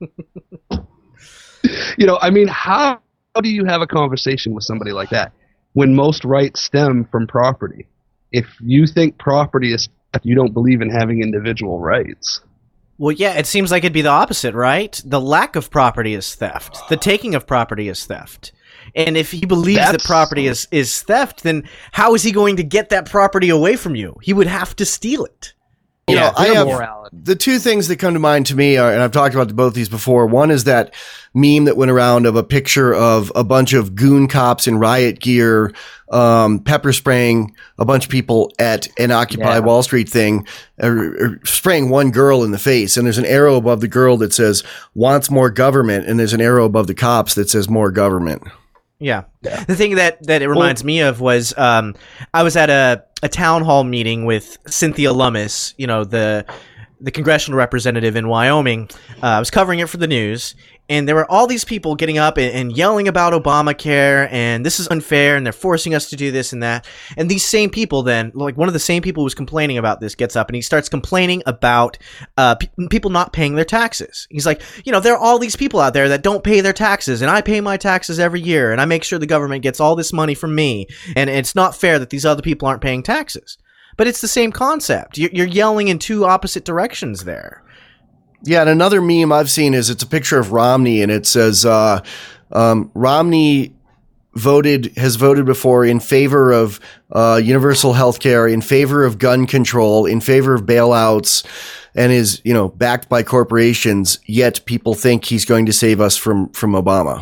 You know, I mean, how How do you have a conversation with somebody like that when most rights stem from property? If you think property is theft, you don't believe in having individual rights. Well, yeah, it seems like it'd be the opposite, right? The lack of property is theft. The taking of property is theft. And if he believes That's- that property is, is theft, then how is he going to get that property away from you? He would have to steal it. You Yeah, know, I their have morality. the two things that come to mind to me are, and I've talked about both these before. One is that meme that went around of a picture of a bunch of goon cops in riot gear, um, pepper spraying a bunch of people at an Occupy Yeah. Wall Street thing, or, or spraying one girl in the face. And there's an arrow above the girl that says wants more government. And there's an arrow above the cops that says more government. Yeah. The thing that, that it reminds me of was um, I was at a, a town hall meeting with Cynthia Lummis, you know, the the congressional representative in Wyoming. Uh, I was covering it for the news, and there were all these people getting up and, and yelling about Obamacare, and this is unfair, and they're forcing us to do this and that. And these same people then, like one of the same people who was complaining about this gets up and he starts complaining about uh, pe- people not paying their taxes. He's like, you know, there are all these people out there that don't pay their taxes, and I pay my taxes every year, and I make sure the government gets all this money from me, and it's not fair that these other people aren't paying taxes. But it's the same concept. You're, you're yelling in two opposite directions there. Yeah, and another meme I've seen is it's a picture of Romney, and it says uh, um, Romney voted has voted before in favor of uh, universal health care, in favor of gun control, in favor of bailouts, and is, you know, backed by corporations. Yet people think he's going to save us from from Obama.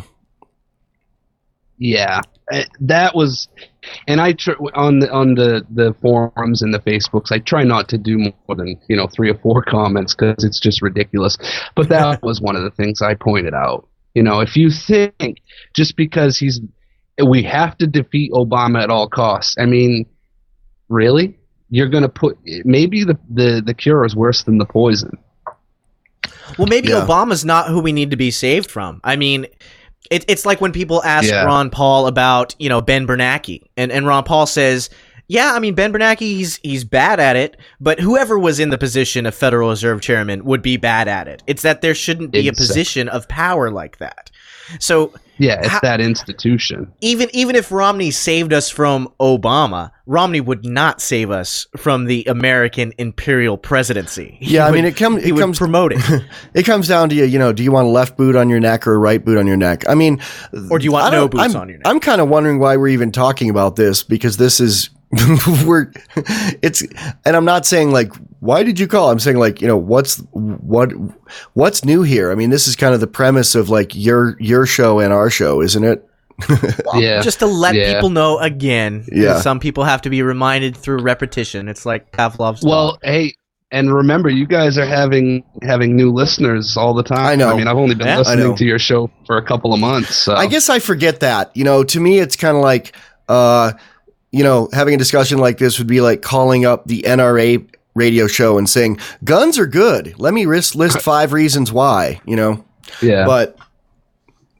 Yeah, uh, that was, and I tr- on the on the the forums and the Facebooks, I try not to do more than, you know, three or four comments because it's just ridiculous. But that was one of the things I pointed out. You know, if you think just because he's, we have to defeat Obama at all costs. I mean, really, you're going to put maybe the, the the cure is worse than the poison. Well, maybe Yeah. Obama's not who we need to be saved from. I mean, it, it's like when people ask Yeah. Ron Paul about, you know, Ben Bernanke, and, and Ron Paul says, yeah, I mean, Ben Bernanke, he's he's bad at it, but whoever was in the position of Federal Reserve Chairman would be bad at it. It's that there shouldn't be a Exactly. position of power like that. So Yeah, it's How- that institution. even even if Romney saved us from Obama, Romney would not save us from the American imperial presidency. He Yeah, I would- mean, it comes he it would comes promote it. It comes down to, you know, do you want a left boot on your neck or a right boot on your neck? I mean, Or do you want I no don't- boots I'm, on your neck? I'm kind of wondering why we're even talking about this, because this is we're it's, and I'm not saying like, why did you call? I'm saying like, you know, what's what what's new here? I mean, this is kind of the premise of like your your show and our show, isn't it? Yeah, Just to let Yeah. people know again. Yeah. Some people have to be reminded through repetition. It's like Pavlov's dog. well, hey, and remember, you guys are having having new listeners all the time. I know. I mean, I've only been Yeah. I know. listening to your show for a couple of months. So. I guess I forget that. You know, to me, it's kind of like, uh, you know, having a discussion like this would be like calling up the N R A radio show and saying, guns are good. Let me list, list five reasons why, you know, Yeah. but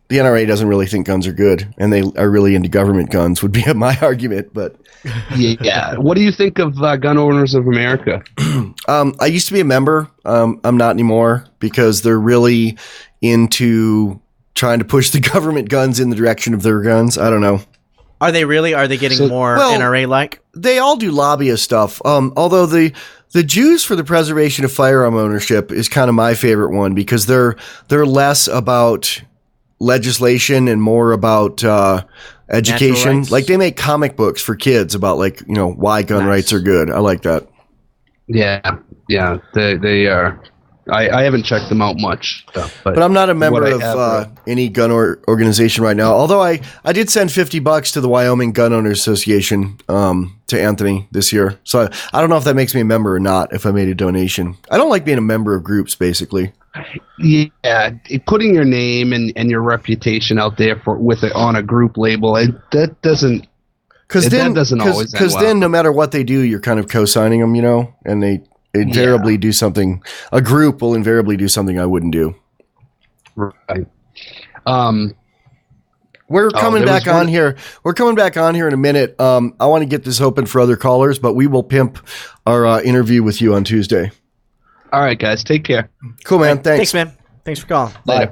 the N R A doesn't really think guns are good, and they are really into government guns. Would be my argument, but yeah. What do you think of uh, Gun Owners of America? um, I used to be a member. Um, I'm not anymore because they're really into trying to push the government guns in the direction of their guns. I don't know. Are they really? Are they getting So- more well, N R A-like? They all do lobbyist stuff. Um, although the the Jews for the Preservation of Firearm Ownership is kind of my favorite one because they're they're less about legislation and more about uh, education. rights. Like they make comic books for kids about like you know why gun Nice. rights are good. I like that. Yeah, yeah, they they are. I, I haven't checked them out much, so, but, But I'm not a member what I of have uh, read- any gun or organization right now. Although I, I did send fifty bucks to the Wyoming Gun Owners Association um, to Anthony this year. So I, I don't know if that makes me a member or not. If I made a donation, I don't like being a member of groups. Basically, Yeah, putting your name and, and your reputation out there for with it on a group label, it, that doesn't. because That then doesn't cause, always end 'cause well. then no matter what they do, you're kind of co-signing them, you know, and they invariably do something. A group will invariably do something I wouldn't do. Right. Um. We're Oh, coming there was back on one- here. We're coming back on here in a minute. Um, I want to get this open for other callers, but we will pimp our uh, interview with you on Tuesday. All right, guys. Take care. Cool, man. Thanks. Thanks, man. Thanks for calling. Later.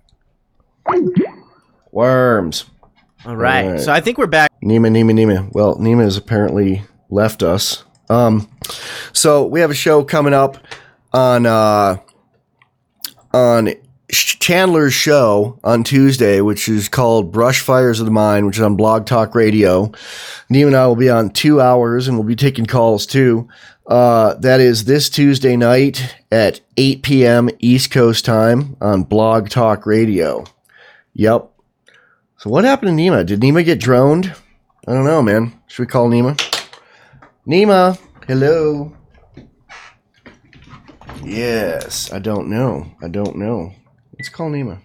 Worms. All right. All right. So I think we're back. Nima, Nima, Nima. Well, Nima has apparently left us. Um, so we have a show coming up on uh, on Chandler's show on Tuesday, which is called Brush Fires of the Mind, which is on Blog Talk Radio. Nima and I will be on two hours, and we'll be taking calls too. Uh, that is this Tuesday night at eight p.m. East Coast time on Blog Talk Radio. Yep. So what happened to Nima? Did Nima get droned? I don't know, man. Should we call Nima? Nima, hello. Yes, I don't know. I don't know. Let's call Nima.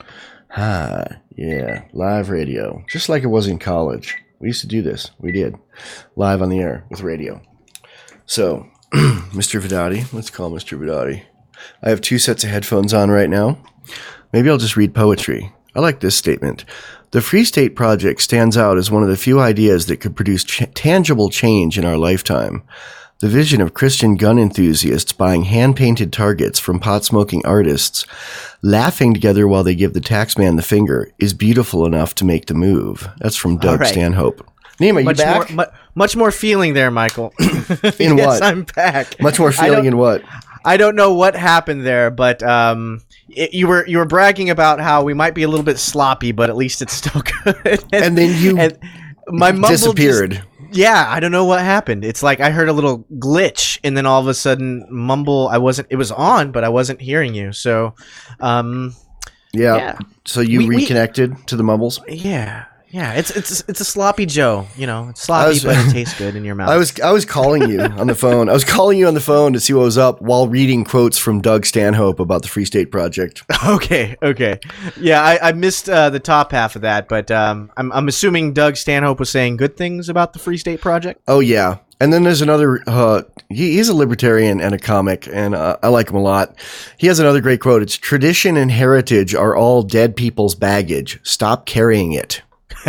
Hi, yeah, live radio. Just like it was in college. We used to do this. We did. Live on the air with radio. So, Mister Vidati, let's call Mister Vidati. I have two sets of headphones on right now. Maybe I'll just read poetry. I like this statement. The Free State Project stands out as one of the few ideas that could produce ch- tangible change in our lifetime. The vision of Christian gun enthusiasts buying hand-painted targets from pot-smoking artists, laughing together while they give the taxman the finger, is beautiful enough to make the move. That's from Doug All right. Stanhope. Nima, you Much back? more, mu- much more feeling there, Michael. In yes, what? I'm back. Much more I feeling don't- in what? I don't know what happened there, but um, it, you were you were bragging about how we might be a little bit sloppy, but at least it's still good. And then you and my mumble just- disappeared. yeah, I don't know what happened. It's like I heard a little glitch, and then all of a sudden, mumble. I wasn't. It was on, but I wasn't hearing you. So, um, Yeah. yeah. So you We- we- reconnected to the mumbles? yeah, yeah. It's it's it's a sloppy Joe. You know, it's sloppy, was- but it tastes good in your mouth. I was I was calling you on the phone. I was calling you on the phone to see what was up while reading quotes from Doug Stanhope about the Free State Project. Okay, okay. Yeah, I, I missed uh, the top half of that, but um, I'm, I'm assuming Doug Stanhope was saying good things about the Free State Project. Oh yeah. And then there's another, uh, he, he's a libertarian and a comic, and uh, I like him a lot. He has another great quote. It's tradition and heritage are all dead people's baggage. Stop carrying it.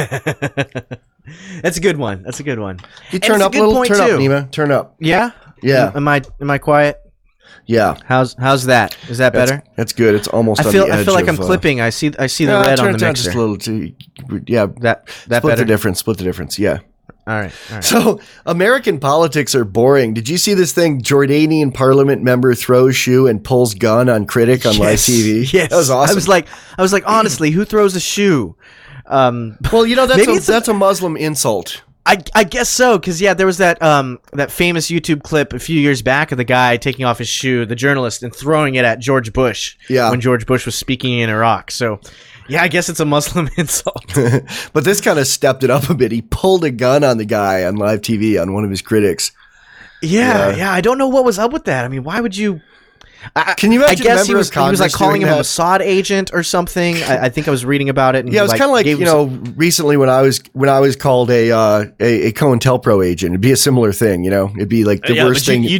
That's a good one. That's a good one. You And turn it's a up a good little, point, turn up, too. Nima. Turn up. Yeah? Yeah. Am I am I quiet? Yeah. How's how's that? Is that That's, better? that's good. It's almost I on feel the I edge feel like of, I'm uh, clipping. I see I see the yeah, red turn on it the down mixer. just a little too. Yeah. That that Split better. the difference. Split the difference. Yeah. All right. All right. So American politics are boring. Did you see this thing? Jordanian parliament member throws shoe and pulls gun on critic on live T V. Yes. That was awesome. I was like I was like honestly, who throws a shoe? Um well, you know, that's Maybe a, it's a- that's a Muslim insult. I, I guess so, because yeah, there was that um that famous YouTube clip a few years back of the guy taking off his shoe, the journalist, and throwing it at George Bush. Yeah. when George Bush was speaking in Iraq. So, yeah, I guess it's a Muslim insult. But this kind of stepped it up a bit. He pulled a gun on the guy on live T V on one of his critics. Yeah, Yeah. yeah, I don't know what was up with that. I mean, why would you? I, Can you I imagine a guess he member was of he was like Congress calling doing him a that? Mossad agent or something. I, I think I was reading about it. And Yeah, he, it was kind of like, gave you him know, some- recently when I was when I was called a uh, a, a COINTELPRO agent, it'd be a similar thing. You know, it'd be like the Yeah, worst but you- thing. you'd-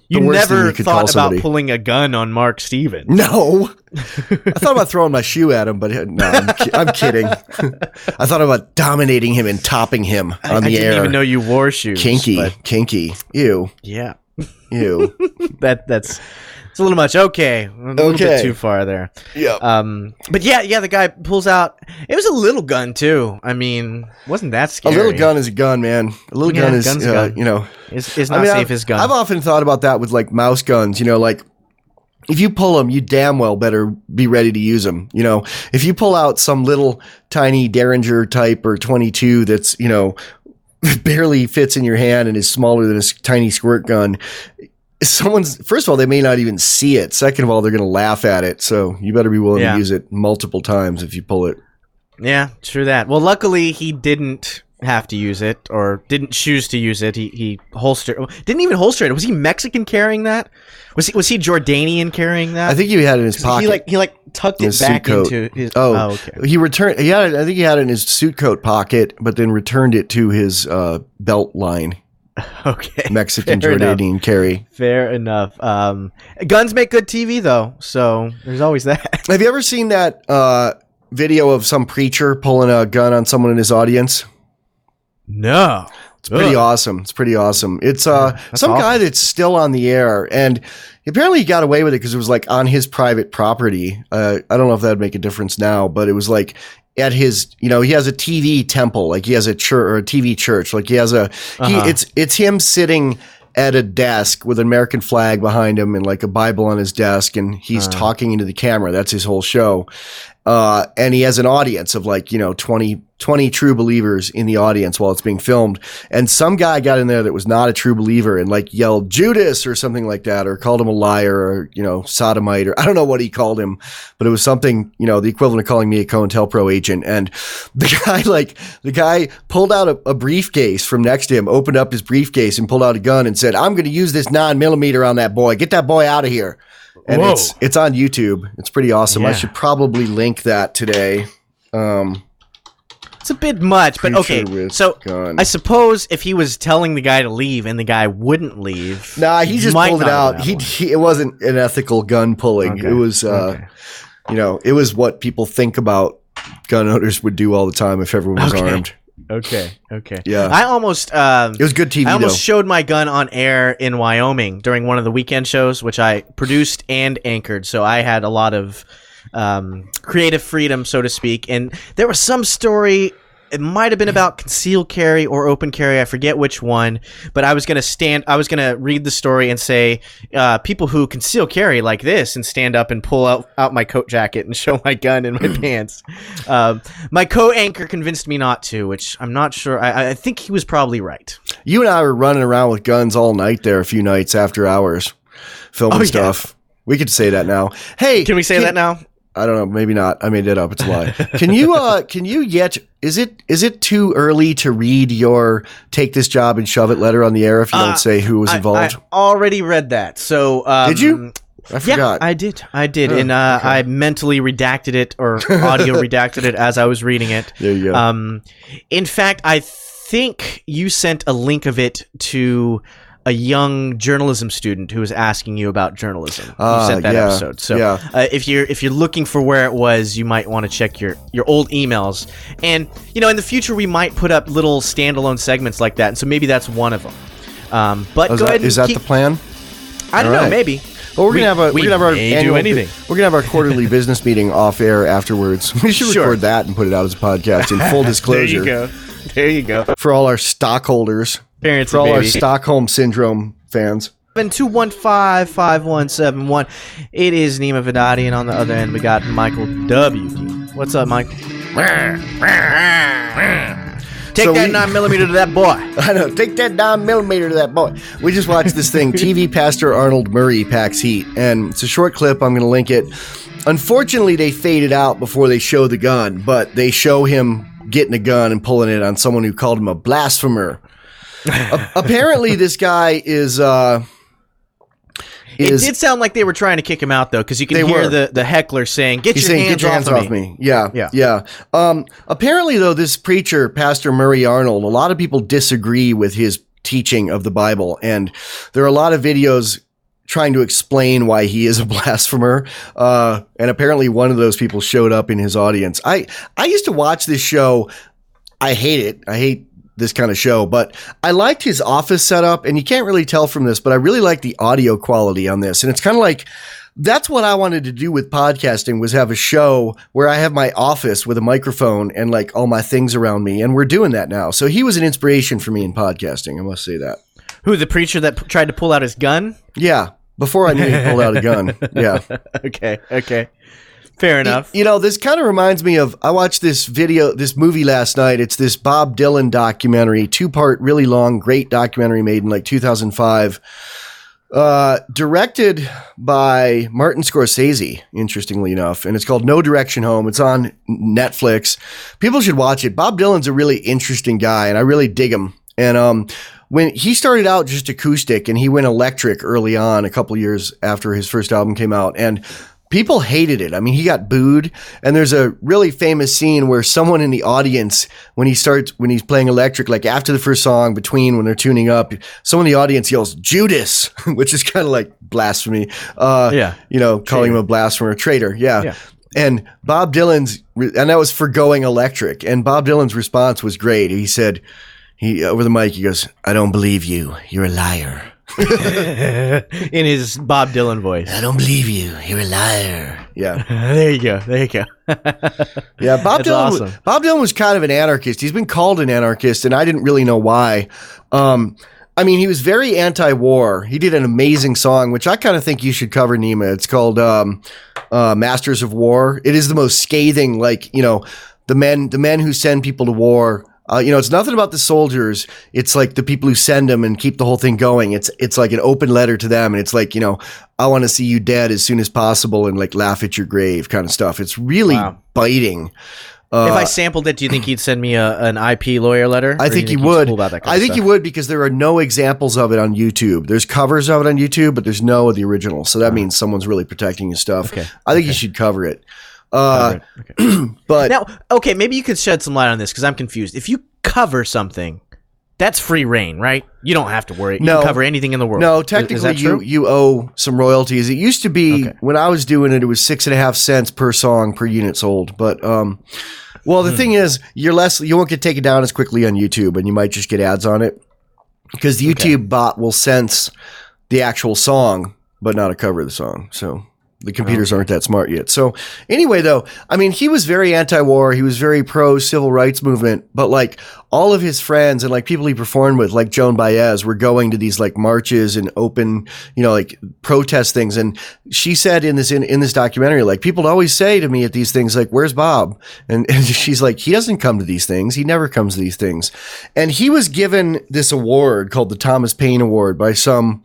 You worst thing never you could thought call about somebody. pulling a gun on Mark Stevens. No, I thought about throwing my shoe at him, but no, I'm, ki- I'm kidding. I thought about dominating him and topping him on I, the I didn't air. even know you wore shoes. kinky, but kinky. Ew, yeah, ew. that that's it's a little much. Okay, a little Okay. bit too far there. Yeah. Um, but yeah, yeah, the guy pulls out. It was a little gun too. I mean, wasn't that A scary? little gun is a gun, man. A little Yeah, gun is, gun's a uh, gun. you know. It's, it's I not mean, safe I've, as gun. I've often thought about that with like mouse guns. You know, like if you pull them, you damn well better be ready to use them. You know, if you pull out some little tiny Derringer type or twenty-two that's, you know, barely fits in your hand and is smaller than a s- tiny squirt gun, someone's, first of all, they may not even see it. Second of all, they're going to laugh at it. So you better be willing Yeah. to use it multiple times if you pull it. Yeah, true that. Well, luckily he didn't have to use it or didn't choose to use it. He he holstered, didn't even holster it. Was he Mexican carrying that? Was he was he Jordanian carrying that? I think he had it in his pocket. he like he like tucked His it suit back coat. into his. Oh, okay. he returned. He had it, I think he had it in his suit coat pocket, but then returned it to his uh, belt line. Okay. Mexican Fair enough. Jordanian carry. Fair enough. Um, guns make good T V though, so there's always that. Have you ever seen that uh, video of some preacher pulling a gun on someone in his audience? No. It's pretty Ugh. awesome. It's pretty awesome. It's uh, That's some awesome. guy that's still on the air, and apparently he got away with it because it was like on his private property. Uh, I don't know if that'd make a difference now, but it was like at his, you know, he has a T V temple, like he has a church or a T V church, like he has a. Uh-huh. He, it's it's him sitting at a desk with an American flag behind him and like a Bible on his desk, and he's Uh-huh. talking into the camera. That's his whole show. Uh, and he has an audience of like, you know, twenty, twenty true believers in the audience while it's being filmed. And some guy got in there that was not a true believer and like yelled Judas or something like that, or called him a liar or, you know, sodomite, or I don't know what he called him, but it was something, you know, the equivalent of calling me a COINTELPRO agent. And the guy, like the guy pulled out a, a briefcase from next to him, opened up his briefcase and pulled out a gun and said, "I'm going to use this nine millimeter on that boy. Get that boy out of here." And Whoa. it's it's on YouTube. It's pretty awesome. I Yeah. should probably link that today. Um, It's a bit much, but okay. Preacher with So gun. I suppose if he was telling the guy to leave and the guy wouldn't leave, nah, he just might pulled it not out. have He, one. he it wasn't an ethical gun pulling. Okay. It was uh, Okay. you know, it was what people think about gun owners would do all the time if everyone was Okay. armed. Okay, okay. Yeah. I almost um, It was good T V I though. almost showed my gun on air in Wyoming during one of the weekend shows, which I produced and anchored. So I had a lot of um, creative freedom, so to speak. And there was some story. It might have been about concealed carry or open carry. I forget which one. But I was gonna stand. I was gonna read the story and say uh, people who conceal carry like this and stand up and pull out, out my coat jacket and show my gun in my pants. Um, my co-anchor convinced me not to, which I'm not sure. I, I think he was probably right. You and I were running around with guns all night there a few nights after hours, filming Oh, yeah. stuff. We could say that now. Hey, Can we say that now? I don't know. Maybe not. I made it up. It's a lie. Can you? Uh, can you yet? Is it? Is it too early to read your "take this job and shove it" letter on the air if you Uh, don't say who was I- involved? I, already read that. So um, Did you? I Yeah, forgot. I did. I did, Oh, and uh, okay. I mentally redacted it or audio redacted it as I was reading it. there you go. Um, in fact, I think you sent a link of it to a young journalism student who was asking you about journalism. Ah, you sent that yeah, episode. So yeah. uh, if you're if you're looking for where it was, you might want to check your your old emails. And you know, in the future, we might put up little standalone segments like that. And so maybe that's one of them. Um, but Oh, is go that, ahead and is that keep, the plan? I don't All know. right. Maybe. Well, we're We- gonna have a we we're gonna have our may do annual, anything. We're gonna have our quarterly business meeting off air afterwards. We should Sure. record that and put it out as a podcast in full disclosure. There you go. There you go. For all our stockholders, Parents for and all our baby. Stockholm syndrome fans. seven two one five five one seven one. It is Nima Vidadi, and on the other end we got Michael W. What's up, Mike? Take So that we- nine millimeter to that boy. I know. Take that nine millimeter to that boy. We just watched this thing. T V Pastor Arnold Murray packs heat, and it's a short clip. I'm going to link it. Unfortunately, they fade it out before they show the gun, but they show him getting a gun and pulling it on someone who called him a blasphemer. A- apparently, this guy is. Uh, It is did sound like they were trying to kick him out though, because you can They hear were. the, the heckler saying, "Get He's your saying, hands, "Get your hands off, off of me." me." Yeah, Yeah. yeah. Um, apparently, though, this preacher, Pastor Murray Arnold, a lot of people disagree with his teaching of the Bible, and there are a lot of videos trying to explain why he is a blasphemer. Uh, and apparently one of those people showed up in his audience. I, I used to watch this show. I hate it. I hate this kind of show, but I liked his office setup, and you can't really tell from this, but I really like the audio quality on this. And it's kind of like, that's what I wanted to do with podcasting, was have a show where I have my office with a microphone and like all my things around me. And we're doing that now. So he was an inspiration for me in podcasting. I must say that. Who, the preacher that p- tried to pull out his gun? Yeah. Before I knew he pulled out a gun. Yeah. Okay. Okay. Fair enough. You, you know, this kind of reminds me of, I watched this video, this movie last night. It's this Bob Dylan documentary, two part, really long, great documentary made in like two thousand five. Uh, directed by Martin Scorsese, interestingly enough, and it's called No Direction Home. It's on Netflix. People should watch it. Bob Dylan's a really interesting guy, and I really dig him. And um, when he started out just acoustic, and he went electric early on, a couple years after his first album came out, and people hated it. I mean, he got booed, and there's a really famous scene where someone in the audience, when he starts, when he's playing electric, like after the first song, between when they're tuning up, someone in the audience yells Judas, which is kind of like blasphemy. Uh, yeah, you know, calling traitor. him a blasphemer, a traitor. Yeah. yeah. And Bob Dylan's, and that was for going electric. And Bob Dylan's response was great. He said, he over the mic, he goes, "I don't believe you. You're a liar." In his Bob Dylan voice. "I don't believe you. You're a liar." Yeah. There you go. There you go. Yeah, Bob That's Dylan. awesome. Bob Dylan was kind of an anarchist. He's been called an anarchist, and I didn't really know why. Um, I mean, he was very anti-war. He did an amazing song, which I kind of think you should cover, Nima. It's called um, uh, "Masters of War." It is the most scathing, like, you know, the men, the men who send people to war. Uh, you know, it's nothing about the soldiers. It's like the people who send them and keep the whole thing going. It's it's like an open letter to them. And it's like, you know, I want to see you dead as soon as possible and like laugh at your grave kind of stuff. It's really wow. biting. Uh, if I sampled it, do you think he'd send me a, an I P lawyer letter? I think he would. I think he would, because there are no examples of it on YouTube. There's covers of it on YouTube, but there's no of the original. So that oh. means someone's really protecting his stuff. Okay. I think okay. you should cover it. Uh, okay. But now, okay, maybe you could shed some light on this, because I'm confused. If you cover something, that's free reign, right? You don't have to worry. You no, can cover anything in the world. No, technically, is, is you you owe some royalties. It used to be okay. when I was doing it, it was six and a half cents per song per unit sold. But um, well, the hmm. thing is, you're less. You won't get taken down as quickly on YouTube, and you might just get ads on it, because the YouTube okay. bot will sense the actual song, but not a cover of the song. So. The computers aren't that smart yet. So anyway, though, I mean, he was very anti-war. He was very pro-civil rights movement. But like all of his friends and like people he performed with, like Joan Baez, were going to these like marches and open, you know, like protest things. And she said in this in, in this documentary, like, people always say to me at these things, like, "Where's Bob?" And, and she's like, "He doesn't come to these things. He never comes to these things." And he was given this award called the Thomas Paine Award by some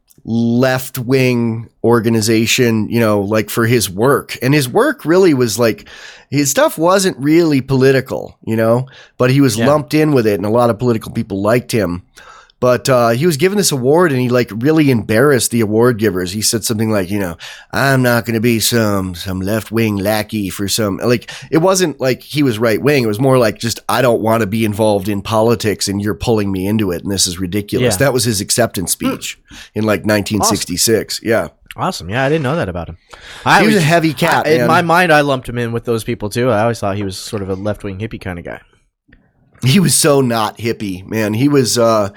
left-wing organization, you know, like for his work. And his work really was like, his stuff wasn't really political, you know, but he was yeah. lumped in with it, and a lot of political people liked him. But uh, he was given this award, and he like really embarrassed the award givers. He said something like, you know, "I'm not going to be some some left wing lackey for some," like, it wasn't like he was right wing. It was more like, just, I don't want to be involved in politics, and you're pulling me into it, and this is ridiculous. Yeah. That was his acceptance speech mm. in like nineteen sixty-six. Awesome. Yeah. Awesome. Yeah, I didn't know that about him. I he was, was a heavy cat. I, in my mind, I lumped him in with those people too. I always thought he was sort of a left wing hippie kind of guy. He was so not hippie, man. He was, uh,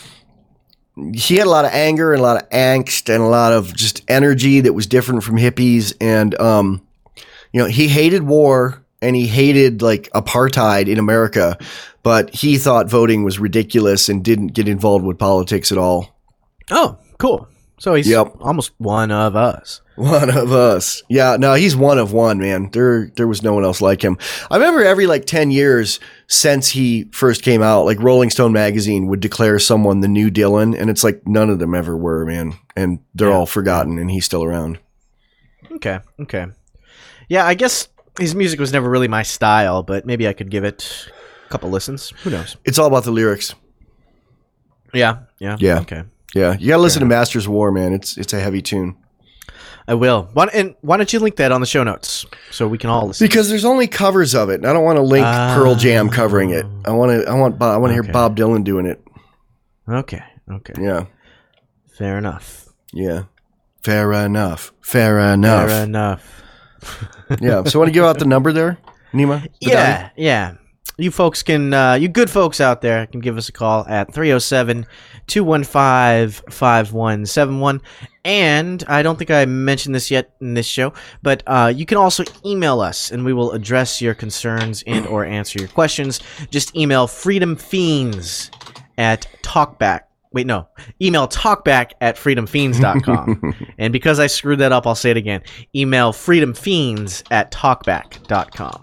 he had a lot of anger and a lot of angst and a lot of just energy that was different from hippies. And, um, you know, he hated war, and he hated like apartheid in America, but he thought voting was ridiculous and didn't get involved with politics at all. Oh, cool. So he's yep. almost one of us. One of us. Yeah, no, he's one of one, man. There there was no one else like him. I remember every like ten years since he first came out, like Rolling Stone magazine would declare someone the new Dylan, and it's like none of them ever were, man. And they're yeah. all forgotten, and he's still around. Okay, okay. Yeah, I guess his music was never really my style, but maybe I could give it a couple listens. Who knows? It's all about the lyrics. Yeah, yeah. Yeah. Okay. Yeah, you gotta listen to Masters of War, man. It's it's a heavy tune. I will. Why, and why don't you link that on the show notes so we can all listen? Because there's only covers of it, and I don't want to link uh, Pearl Jam covering it. I want to. I want. I want to okay. hear Bob Dylan doing it. Okay. Okay. Yeah. Fair enough. Yeah. Fair enough. Fair enough. Fair enough. Yeah. So want to give out the number there, Nima? The Yeah, dummy? yeah. You folks can, uh, you good folks out there can give us a call at three oh seven, two one five, five one seven one. And I don't think I mentioned this yet in this show, but uh, you can also email us and we will address your concerns and or answer your questions. Just email freedomfiends at talkback. Wait, no. Email talkback at freedomfiends dot com. And because I screwed that up, I'll say it again. Email freedomfiends at talkback dot com.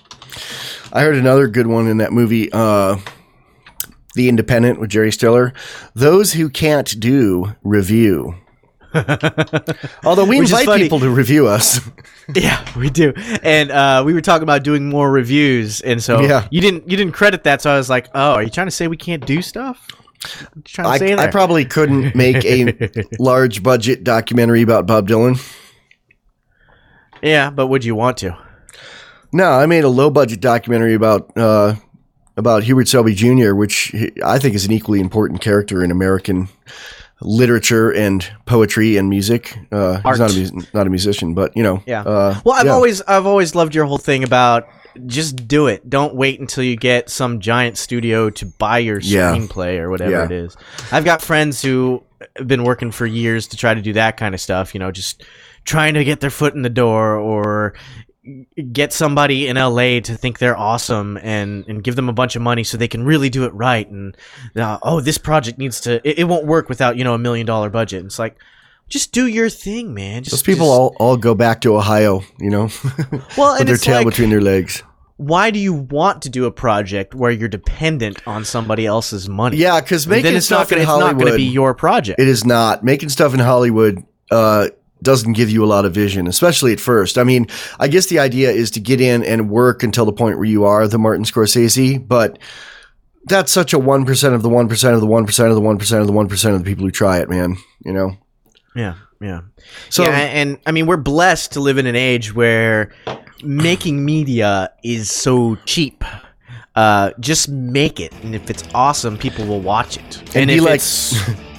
I heard another good one in that movie, uh, The Independent with Jerry Stiller. Those who can't do, review. Although we Which is invite funny. people to review us. Yeah, we do. And uh, we were talking about doing more reviews, and so Yeah. you didn't you didn't credit that, so I was like, oh, are you trying to say we can't do stuff? What you trying to I, say I there? probably couldn't make a large budget documentary about Bob Dylan. Yeah, but would you want to? No, I made a low budget documentary about uh, about Hubert Selby Junior, which I think is an equally important character in American literature and poetry and music. Uh, he's not a, mus- not a musician, but you know. Yeah. Uh, Well, I've yeah. always I've always loved your whole thing about just do it. Don't wait until you get some giant studio to buy your Yeah. screenplay or whatever Yeah. it is. I've got friends who have been working for years to try to do that kind of stuff, you know, just trying to get their foot in the door or get somebody in L A to think they're awesome and, and give them a bunch of money so they can really do it right. And, uh, oh, this project needs to, it, it won't work without, you know, a million dollar budget. It's like, just do your thing, man. Just, Those people just- all, all go back to Ohio, you know, well, with and their it's tail like, between their legs. why do you want to do a project where you're dependent on somebody else's money? Yeah, because then making it's stuff not gonna, in it's not going to Hollywood, be your project. it is not. Making stuff in Hollywood uh, doesn't give you a lot of vision, especially at first. I mean, I guess the idea is to get in and work until the point where you are the Martin Scorsese, but that's such a one percent of the one percent of the one percent of the one percent of the one percent of the people who try it, man. You know? Yeah, yeah. So- yeah, and I mean, we're blessed to live in an age where making media is so cheap. Uh, just make it, and if it's awesome, people will watch it. And be if like- it's,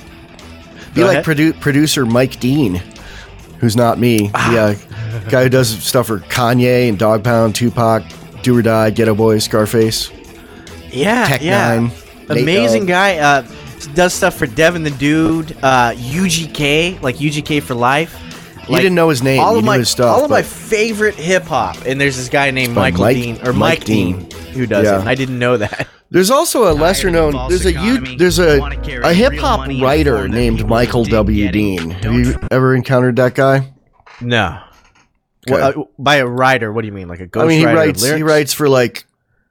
Be Go like ahead. produ- producer Mike Dean, who's not me. Ah. Yeah, guy who does stuff for Kanye and Dog Pound, Tupac, Do or Die, Ghetto Boy, Scarface, yeah, Tech yeah, Nine, Nate amazing Dogg. guy. Uh, does stuff for Devin the Dude, uh, U G K, like U G K for life. You didn't know his name. All You of knew my his stuff, all of my but- favorite hip hop, and there's this guy named by Michael Mike- Dean or Mike Mike Dean. Dean, who does Yeah. it. I didn't know that. There's also a lesser known. false There's a economy. you. There's a Wanna carry a hip real hop money and writer form that named people Michael dig W. getting. Dean. Have Don't you ever encountered that guy? No. Okay. Well, uh, by a writer, what do you mean? Like a ghost I mean, he writer of writes. He lyrics? writes for like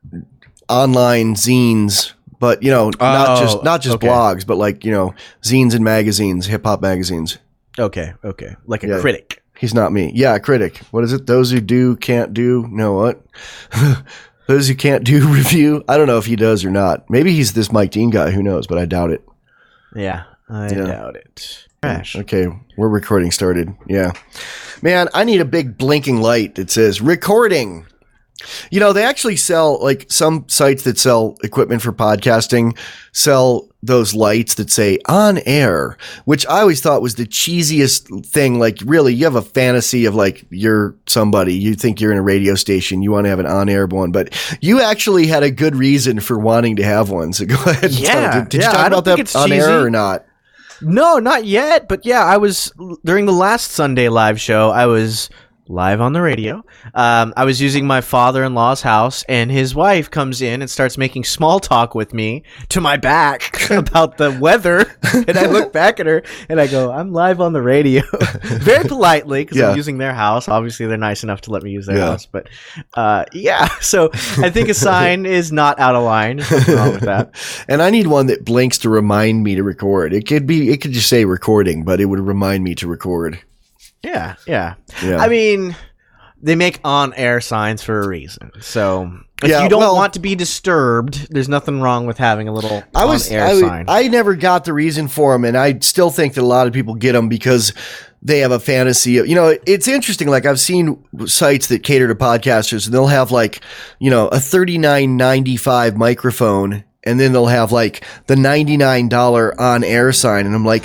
online zines, but you know, not Oh, just not just okay. blogs, but like you know, zines and magazines, hip hop magazines. Okay, okay. Like a Yeah. critic. He's not me. Yeah, a critic. What is it? Those who do can't do. No, what? Those who can't do review. I don't know if he does or not. Maybe he's this Mike Dean guy. Who knows? But I doubt it. Yeah, I Yeah. doubt it. Trash. Okay, we're recording started. Yeah. Man, I need a big blinking light that says recording. You know, they actually sell, like, some sites that sell equipment for podcasting sell those lights that say on air, which I always thought was the cheesiest thing. Like, really, you have a fantasy of, like, you're somebody. You think you're in a radio station. You want to have an on air one, but you actually had a good reason for wanting to have one. So go ahead and Yeah, tell. Did, did yeah, you talk I don't about that think it's on cheesy. air or not? No, not yet. But yeah, I was during the last Sunday live show. I was live on the radio. Um, I was using my father-in-law's house, and his wife comes in and starts making small talk with me to my back about the weather. And I look back at her and I go, "I'm live on the radio," very politely because Yeah. I'm using their house. Obviously, they're nice enough to let me use their Yeah. house. But uh, yeah, so I think a sign is not out of line. There's nothing wrong with that. And I need one that blinks to remind me to record. It could be, it could just say recording, but it would remind me to record. Yeah, yeah. Yeah. I mean, they make on-air signs for a reason. So if Yeah, you don't well- want to be disturbed, there's nothing wrong with having a little I was, on-air I, sign. I never got the reason for them, and I still think that a lot of people get them because they have a fantasy of, you know, it's interesting. Like I've seen sites that cater to podcasters, and they'll have like, you know, a thirty-nine ninety-five microphone, and then they'll have like the ninety-nine dollars on-air sign, and I'm like,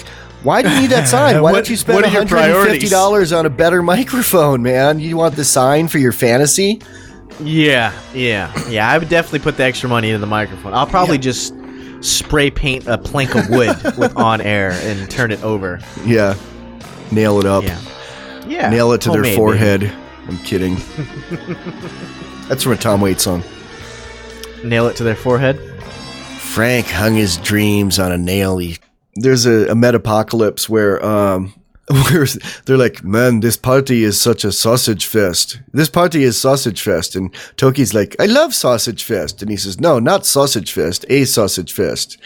Why do you need that sign? Why What- don't you spend what are your one hundred fifty dollars priorities? on a better microphone, man? You want the sign for your fantasy? Yeah, yeah, yeah. I would definitely put the extra money into the microphone. I'll probably just spray paint a plank of wood with on air and turn it over. Yeah. Nail it up. Yeah, yeah. Nail it to Homemade, their baby. forehead. I'm kidding. That's from a Tom Waits song. Nail it to their forehead. Frank hung his dreams on a nail. He, there's a, a metapocalypse where um where they're like, man, this party is such a sausage fest. This party is sausage fest. And Toki's like, I love sausage fest. And he says, no, not sausage fest, a sausage fest.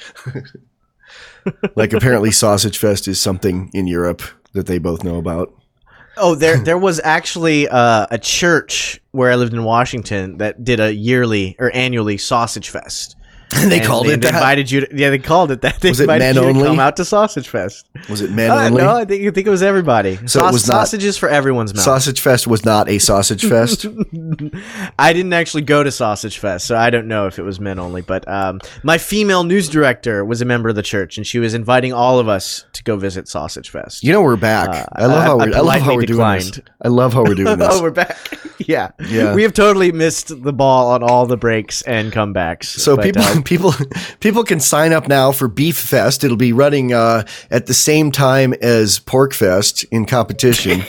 Like apparently sausage fest is something in Europe that they both know about. Oh, there there was actually uh, a church where I lived in Washington that did a yearly or annually sausage fest. And they And called they it that. Invited you to, yeah, they called it that. They Was it invited men you to only? come out to Sausage Fest. Was it men Uh, only? no, I think I think it was everybody. So it Saus- was not- sausages for everyone's mouth. Sausage Fest was not a sausage fest. I didn't actually go to Sausage Fest, so I don't know if it was men only. But um, my female news director was a member of the church, and she was inviting all of us to go visit Sausage Fest. You know we're back. Uh, I love I- how I we're, I love how politely we're doing this. declined. I love how we're doing this. Oh, we're back. yeah, Yeah. We have totally missed the ball on all the breaks and comebacks. So but, people uh, people people can sign up now for Beef Fest. It'll be running uh, at the same time as Pork Fest in competition.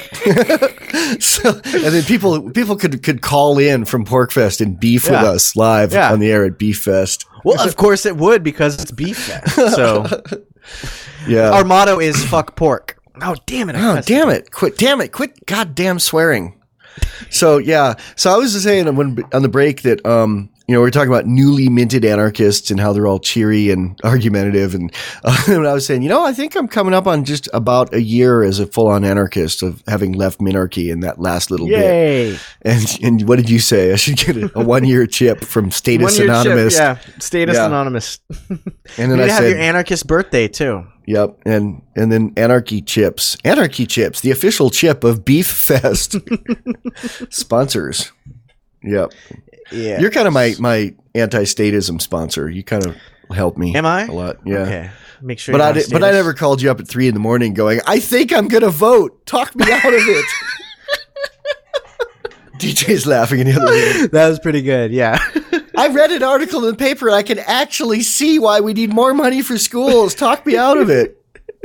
So and then people people could could call in from Pork Fest and beef Yeah. with us live Yeah. on the air at Beef Fest. well, of course it would because it's Beef Fest. So Yeah. our motto is "fuck pork." Oh damn it! I Oh, cussed. damn it. Quit, damn it. Quit goddamn swearing. So, yeah. So I was just saying when, on the break that, um, you know, we were talking about newly minted anarchists and how they're all cheery and argumentative. And, uh, and I was saying, you know, I think I'm coming up on just about a year as a full on anarchist of having left Minarchy in that last little bit. Yay! And, and what did you say? I should get a, a one year chip from Status One year chip, Anonymous. yeah, Status Yeah. Anonymous. And You then need I to have said, your anarchist birthday too. Yep, and and then Anarchy Chips, Anarchy Chips, the official chip of Beef Fest sponsors. Yep, Yeah, you're kind of my my anti-statism sponsor. You kind of help me. Am I? a lot? Yeah. Okay, make sure. But you're I not a did, but I status. never called you up at three in the morning going, I think I'm gonna vote. Talk me out of it. D J's laughing in the other room. That was pretty good. Yeah. I read an article in the paper and I can actually see why we need more money for schools. Talk me out of it.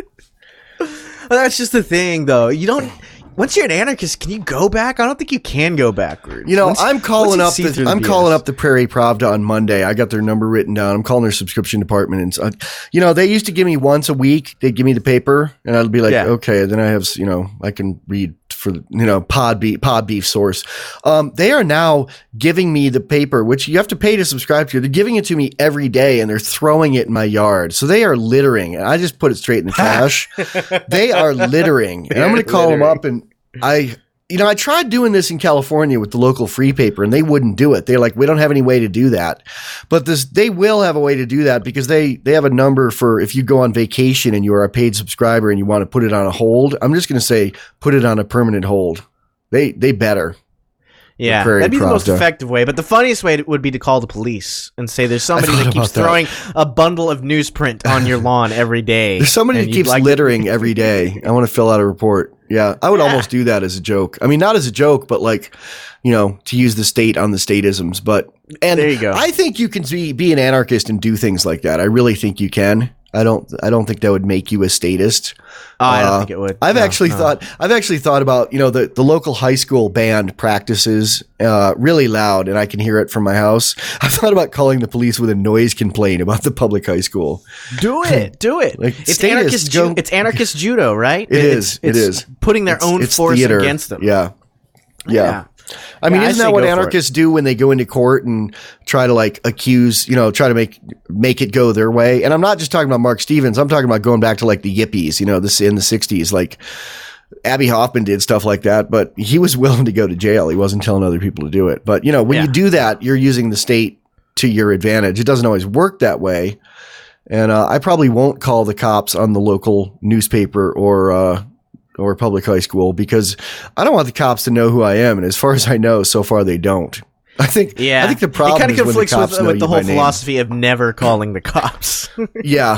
Well, that's just the thing, though. You don't. Once you're an anarchist, can you go back? I don't think you can go backwards. You know, Once- I'm calling once you up see the, through I'm B S. calling up the Prairie Pravda on Monday. I got their number written down. I'm calling their subscription department, and uh, you know, they used to give me once a week. They'd give me the paper, and I'd be like, Yeah. okay. Then I have, you know, I can read for you know Pod Beef, Pod Beef Source. Um, they are now giving me the paper, which you have to pay to subscribe to. They're giving it to me every day, and they're throwing it in my yard. So they are littering, and I just put it straight in the trash. They are littering, and I'm going to call them up and I. You know, I tried doing this in California with the local free paper and they wouldn't do it. They're like, we don't have any way to do that. But this, they will have a way to do that because they, they have a number for if you go on vacation and you are a paid subscriber and you want to put it on a hold. I'm just going to say, put it on a permanent hold. They, they better. Yeah, Prairie that'd be the most Pravda. effective way. But the funniest way would be to call the police and say there's somebody thought that keeps about that. throwing a bundle of newsprint on your lawn every day. There's somebody and that you'd keeps like to- littering every day. I want to fill out a report. Yeah. I would Yeah. almost do that as a joke. I mean, not as a joke, but like, you know, to use the state on the statisms, but, and There you go. I think you can be, be an anarchist and do things like that. I really think you can. I don't, I don't think that would make you a statist. Oh, I don't Uh, think it would. I've No, actually no. thought, I've actually thought about, you know, the, the local high school band practices, uh, really loud and I can hear it from my house. I've thought about calling the police with a noise complaint about the public high school. Do it. Do it. Like, it's statists anarchist. go- Ju- it's anarchist judo, right? It it's, is, it it's is. putting their It's- own it's force theater. against them. Yeah. Yeah. Yeah. I mean, Yeah, I isn't say that what go for it. anarchists do when they go into court and try to like accuse, you know, try to make make it go their way? And I'm not just talking about Mark Stevens. I'm talking about going back to like the Yippies, you know, this in the sixties. Like Abby Hoffman did stuff like that, but he was willing to go to jail. He wasn't telling other people to do it. But you know, when Yeah. you do that, you're using the state to your advantage. It doesn't always work that way. And uh, I probably won't call the cops on the local newspaper or uh, or public high school because I don't want the cops to know who I am. And as far as I know, so far they don't. I think. Yeah. I think the problem it kind is of when the conflicts cops with, know with the you whole by name. philosophy of never calling the cops. Yeah.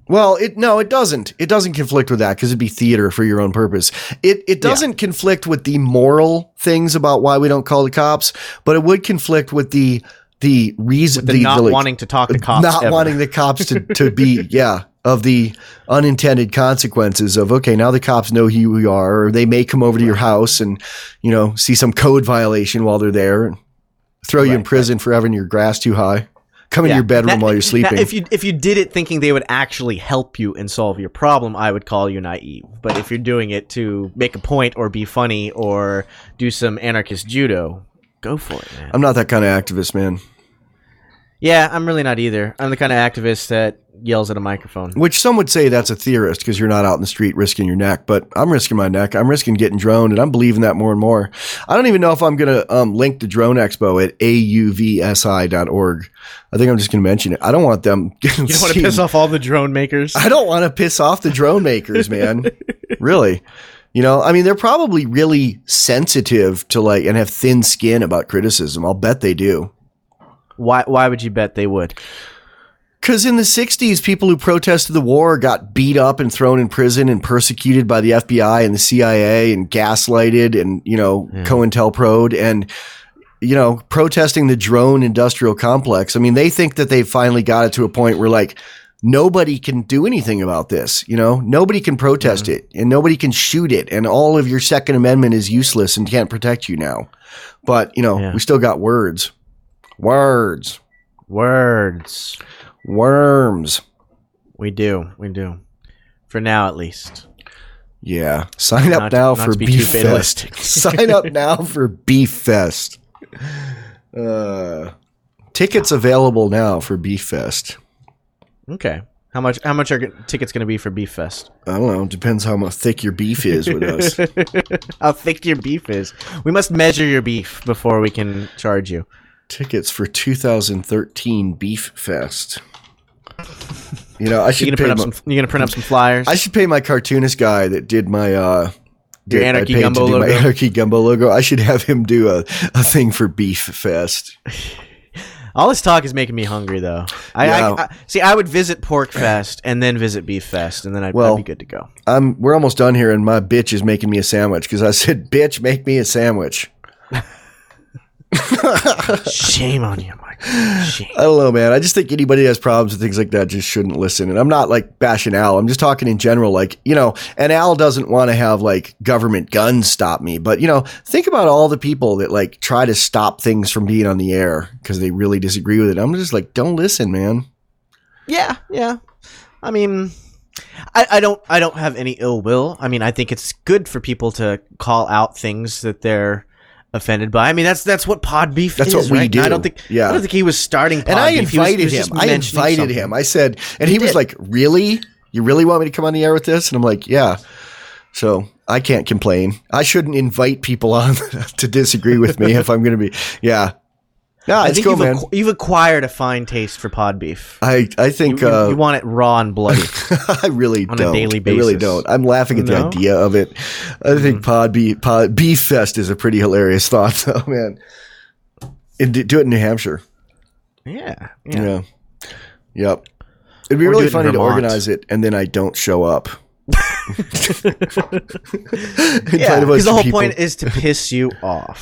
Well, it no, it doesn't. It doesn't conflict with that because it'd be theater for your own purpose. It it doesn't yeah. conflict with the moral things about why we don't call the cops, but it would conflict with the the reason the, the not the, like, wanting to talk to cops, not ever. wanting the cops to to be yeah of the unintended consequences of okay, now the cops know who you are, or they may come over to your house and you know see some code violation while they're there and throw you right, in prison right. for having your grass too high. Come yeah. in your bedroom now, while you're sleeping. Now, if you if you did it thinking they would actually help you and solve your problem, I would call you naive. But if you're doing it to make a point or be funny or do some anarchist judo, go for it, man. I'm not that kind of activist, man. Yeah, I'm really not either. I'm the kind of activist that yells at a microphone. Which some would say that's a theorist because you're not out in the street risking your neck. But I'm risking my neck. I'm risking getting droned, and I'm believing that more and more. I don't even know if I'm going to um, link the Drone Expo at A U V S I dot org. I think I'm just going to mention it. I don't want them. You don't want to piss off all the drone makers? I don't want to piss off the drone makers, man. Really. You know, I mean, they're probably really sensitive to like and have thin skin about criticism. I'll bet they do. Why Why would you bet they would? Because in the sixties, people who protested the war got beat up and thrown in prison and persecuted by the F B I and the C I A and gaslighted and, you know, yeah. COINTELPRO'd and, you know, protesting the drone industrial complex. I mean, they think that they finally got it to a point where like nobody can do anything about this. You know, nobody can protest mm-hmm. it and nobody can shoot it. And all of your Second Amendment is useless and can't protect you now. But, you know, yeah. we still got words. Words. Words. Worms. We do. We do. For now, at least. Yeah. Sign up not, now not for Beef Fest. Sign up now for Beef Fest. Uh, tickets available now for Beef Fest. Okay. How much How much are g- tickets going to be for Beef Fest? I don't know. It depends how much thick your beef is with us. How thick your beef is. We must measure your beef before we can charge you. Tickets for two thousand thirteen Beef Fest. You know, I should you gonna pay print my, up some. You gonna print up some flyers? I should pay my cartoonist guy that did my uh, your did, Anarchy I paid Gumbo to do logo. My Anarchy Gumbo logo. I should have him do a, a thing for Beef Fest. All this talk is making me hungry, though. I, yeah. I, I see. I would visit Pork Fest and then visit Beef Fest, and then I'd, well, I'd be good to go. I'm. We're almost done here, and my bitch is making me a sandwich because I said, "Bitch, make me a sandwich." Shame on you, Mike. Shame. I don't know, man. I just think anybody who has problems with things like that just shouldn't listen. And I'm not like bashing Al. I'm just talking in general. Like, you know, and Al doesn't want to have like government guns stop me. But, you know, think about all the people that like try to stop things from being on the air because they really disagree with it. I'm just like, don't listen, man. Yeah, yeah. I mean, I, I don't I don't have any ill will. I mean, I think it's good for people to call out things that they're offended by. I mean, that's that's what Pod Beef that's is. That's what we right? do. I don't think. Yeah. I don't think he was starting. Pod and I Beef. invited was, him. I invited something. him. I said, and he, he was did. like, "Really? You really want me to come on the air with this?" And I'm like, "Yeah." So I can't complain. I shouldn't invite people on to disagree with me if I'm going to be. Yeah. Yeah, I it's think cool, you've, man. Acqu- you've acquired a fine taste for Pod Beef. I, I think you, you, uh, you want it raw and bloody. I really on don't. a daily basis. I really don't. I'm laughing at no? the idea of it. I mm. think Pod Beef, Pod Beef Fest is a pretty hilarious thought, though, man. And do it in New Hampshire. Yeah. Yeah. yeah. Yep. It'd be or really funny to organize it, and then I don't show up. Yeah, because the whole people. point is to piss you off.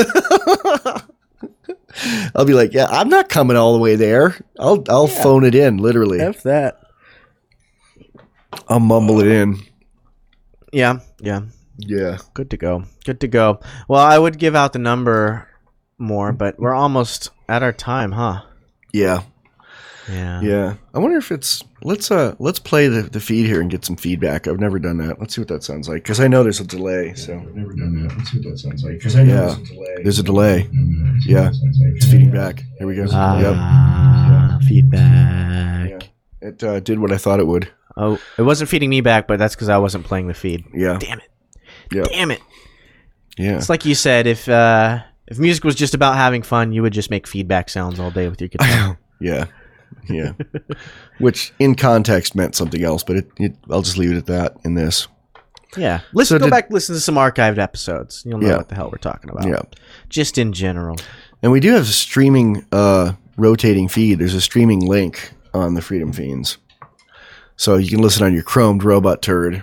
I'll be like, yeah, I'm not coming all the way there. I'll I'll yeah. phone it in, literally. F that. I'll mumble it in. Yeah, yeah. Yeah. Good to go. Good to go. Well, I would give out the number more, but we're almost at our time, huh? Yeah. Yeah. Yeah. I wonder if it's let's uh let's play the, the feed here and get some feedback. I've never done that. Let's see what that sounds like because I know there's a delay. So I've never done that. Let's see what that sounds like because I know yeah. there's a delay. There's a delay. Yeah. It's feeding back. Here we go. Ah, yep. Yeah. Feedback. Yeah. It uh, did what I thought it would. Oh, it wasn't feeding me back, but that's because I wasn't playing the feed. Yeah. Damn it. Yep. Damn it. Yeah. It's like you said, if uh, if music was just about having fun, you would just make feedback sounds all day with your guitar. Yeah. Yeah. Which in context meant something else, but it, it, I'll just leave it at that in this. Yeah. Listen, So go did- back, listen to some archived episodes. You'll know Yeah. what the hell we're talking about. Yeah. Just in general. And we do have a streaming, uh, rotating feed. There's a streaming link on the Freedom Fiends. So you can listen on your chromed robot turd.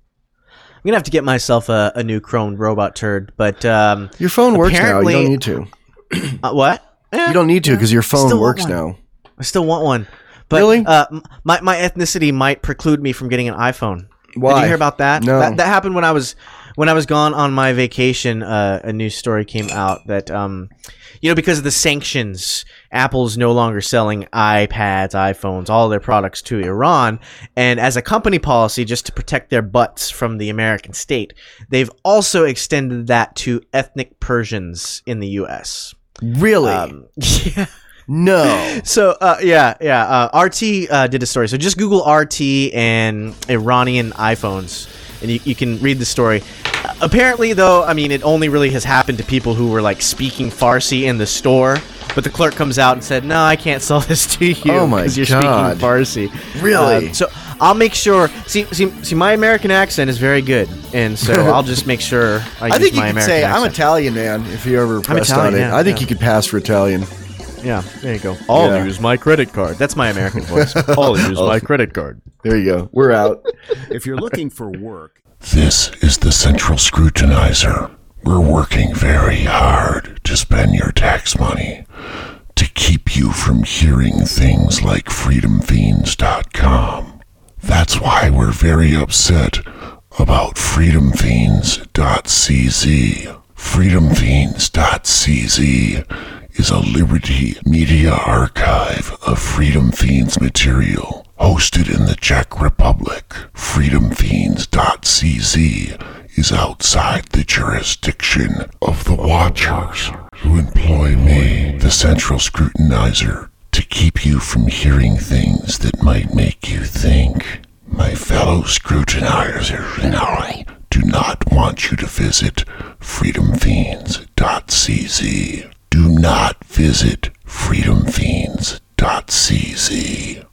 I'm gonna have to get myself a, a new chromed robot turd, but um, your phone works now. You don't need to. uh, what? Eh, you don't need to because your phone works now. I still want one. But, really? Uh, my my ethnicity might preclude me from getting an iPhone. Why? Did you hear about that? No. That, that happened when I was when I was gone on my vacation. Uh, a news story came out that um, you know, because of the sanctions, Apple's no longer selling iPads, iPhones, all their products to Iran. And as a company policy, just to protect their butts from the American state, they've also extended that to ethnic Persians in the U S. Really? Um, yeah. No. So, uh, yeah, yeah. Uh, R T uh, did a story. So just Google R T and Iranian iPhones, and you, you can read the story. Uh, apparently, though, I mean, it only really has happened to people who were, like, speaking Farsi in the store. But the clerk comes out and said, no, I can't sell this to you oh my because you're God. speaking Farsi. Really? Uh, so I'll make sure. See, see, see, my American accent is very good. And so I'll just make sure I, I use think you my could American say, accent. I'm Italian, man, if you ever pressed Italian, on it. yeah, I think yeah. you could pass for Italian. Yeah, there you go. I'll Yeah. use my credit card. That's my American voice. I'll use my credit card. There you go. We're out. If you're looking for work. This is the Central Scrutinizer. We're working very hard to spend your tax money to keep you from hearing things like freedom fiends dot com. That's why we're very upset about freedom fiends dot c z. freedom fiends dot c z is a Liberty Media archive of Freedom Fiends material hosted in the Czech Republic. freedom fiends dot c z is outside the jurisdiction of the Watchers, who employ me, the Central Scrutinizer, to keep you from hearing things that might make you think. My fellow Scrutinizers and I do not want you to visit freedom fiends dot c z. Do not visit freedom fiends dot c z.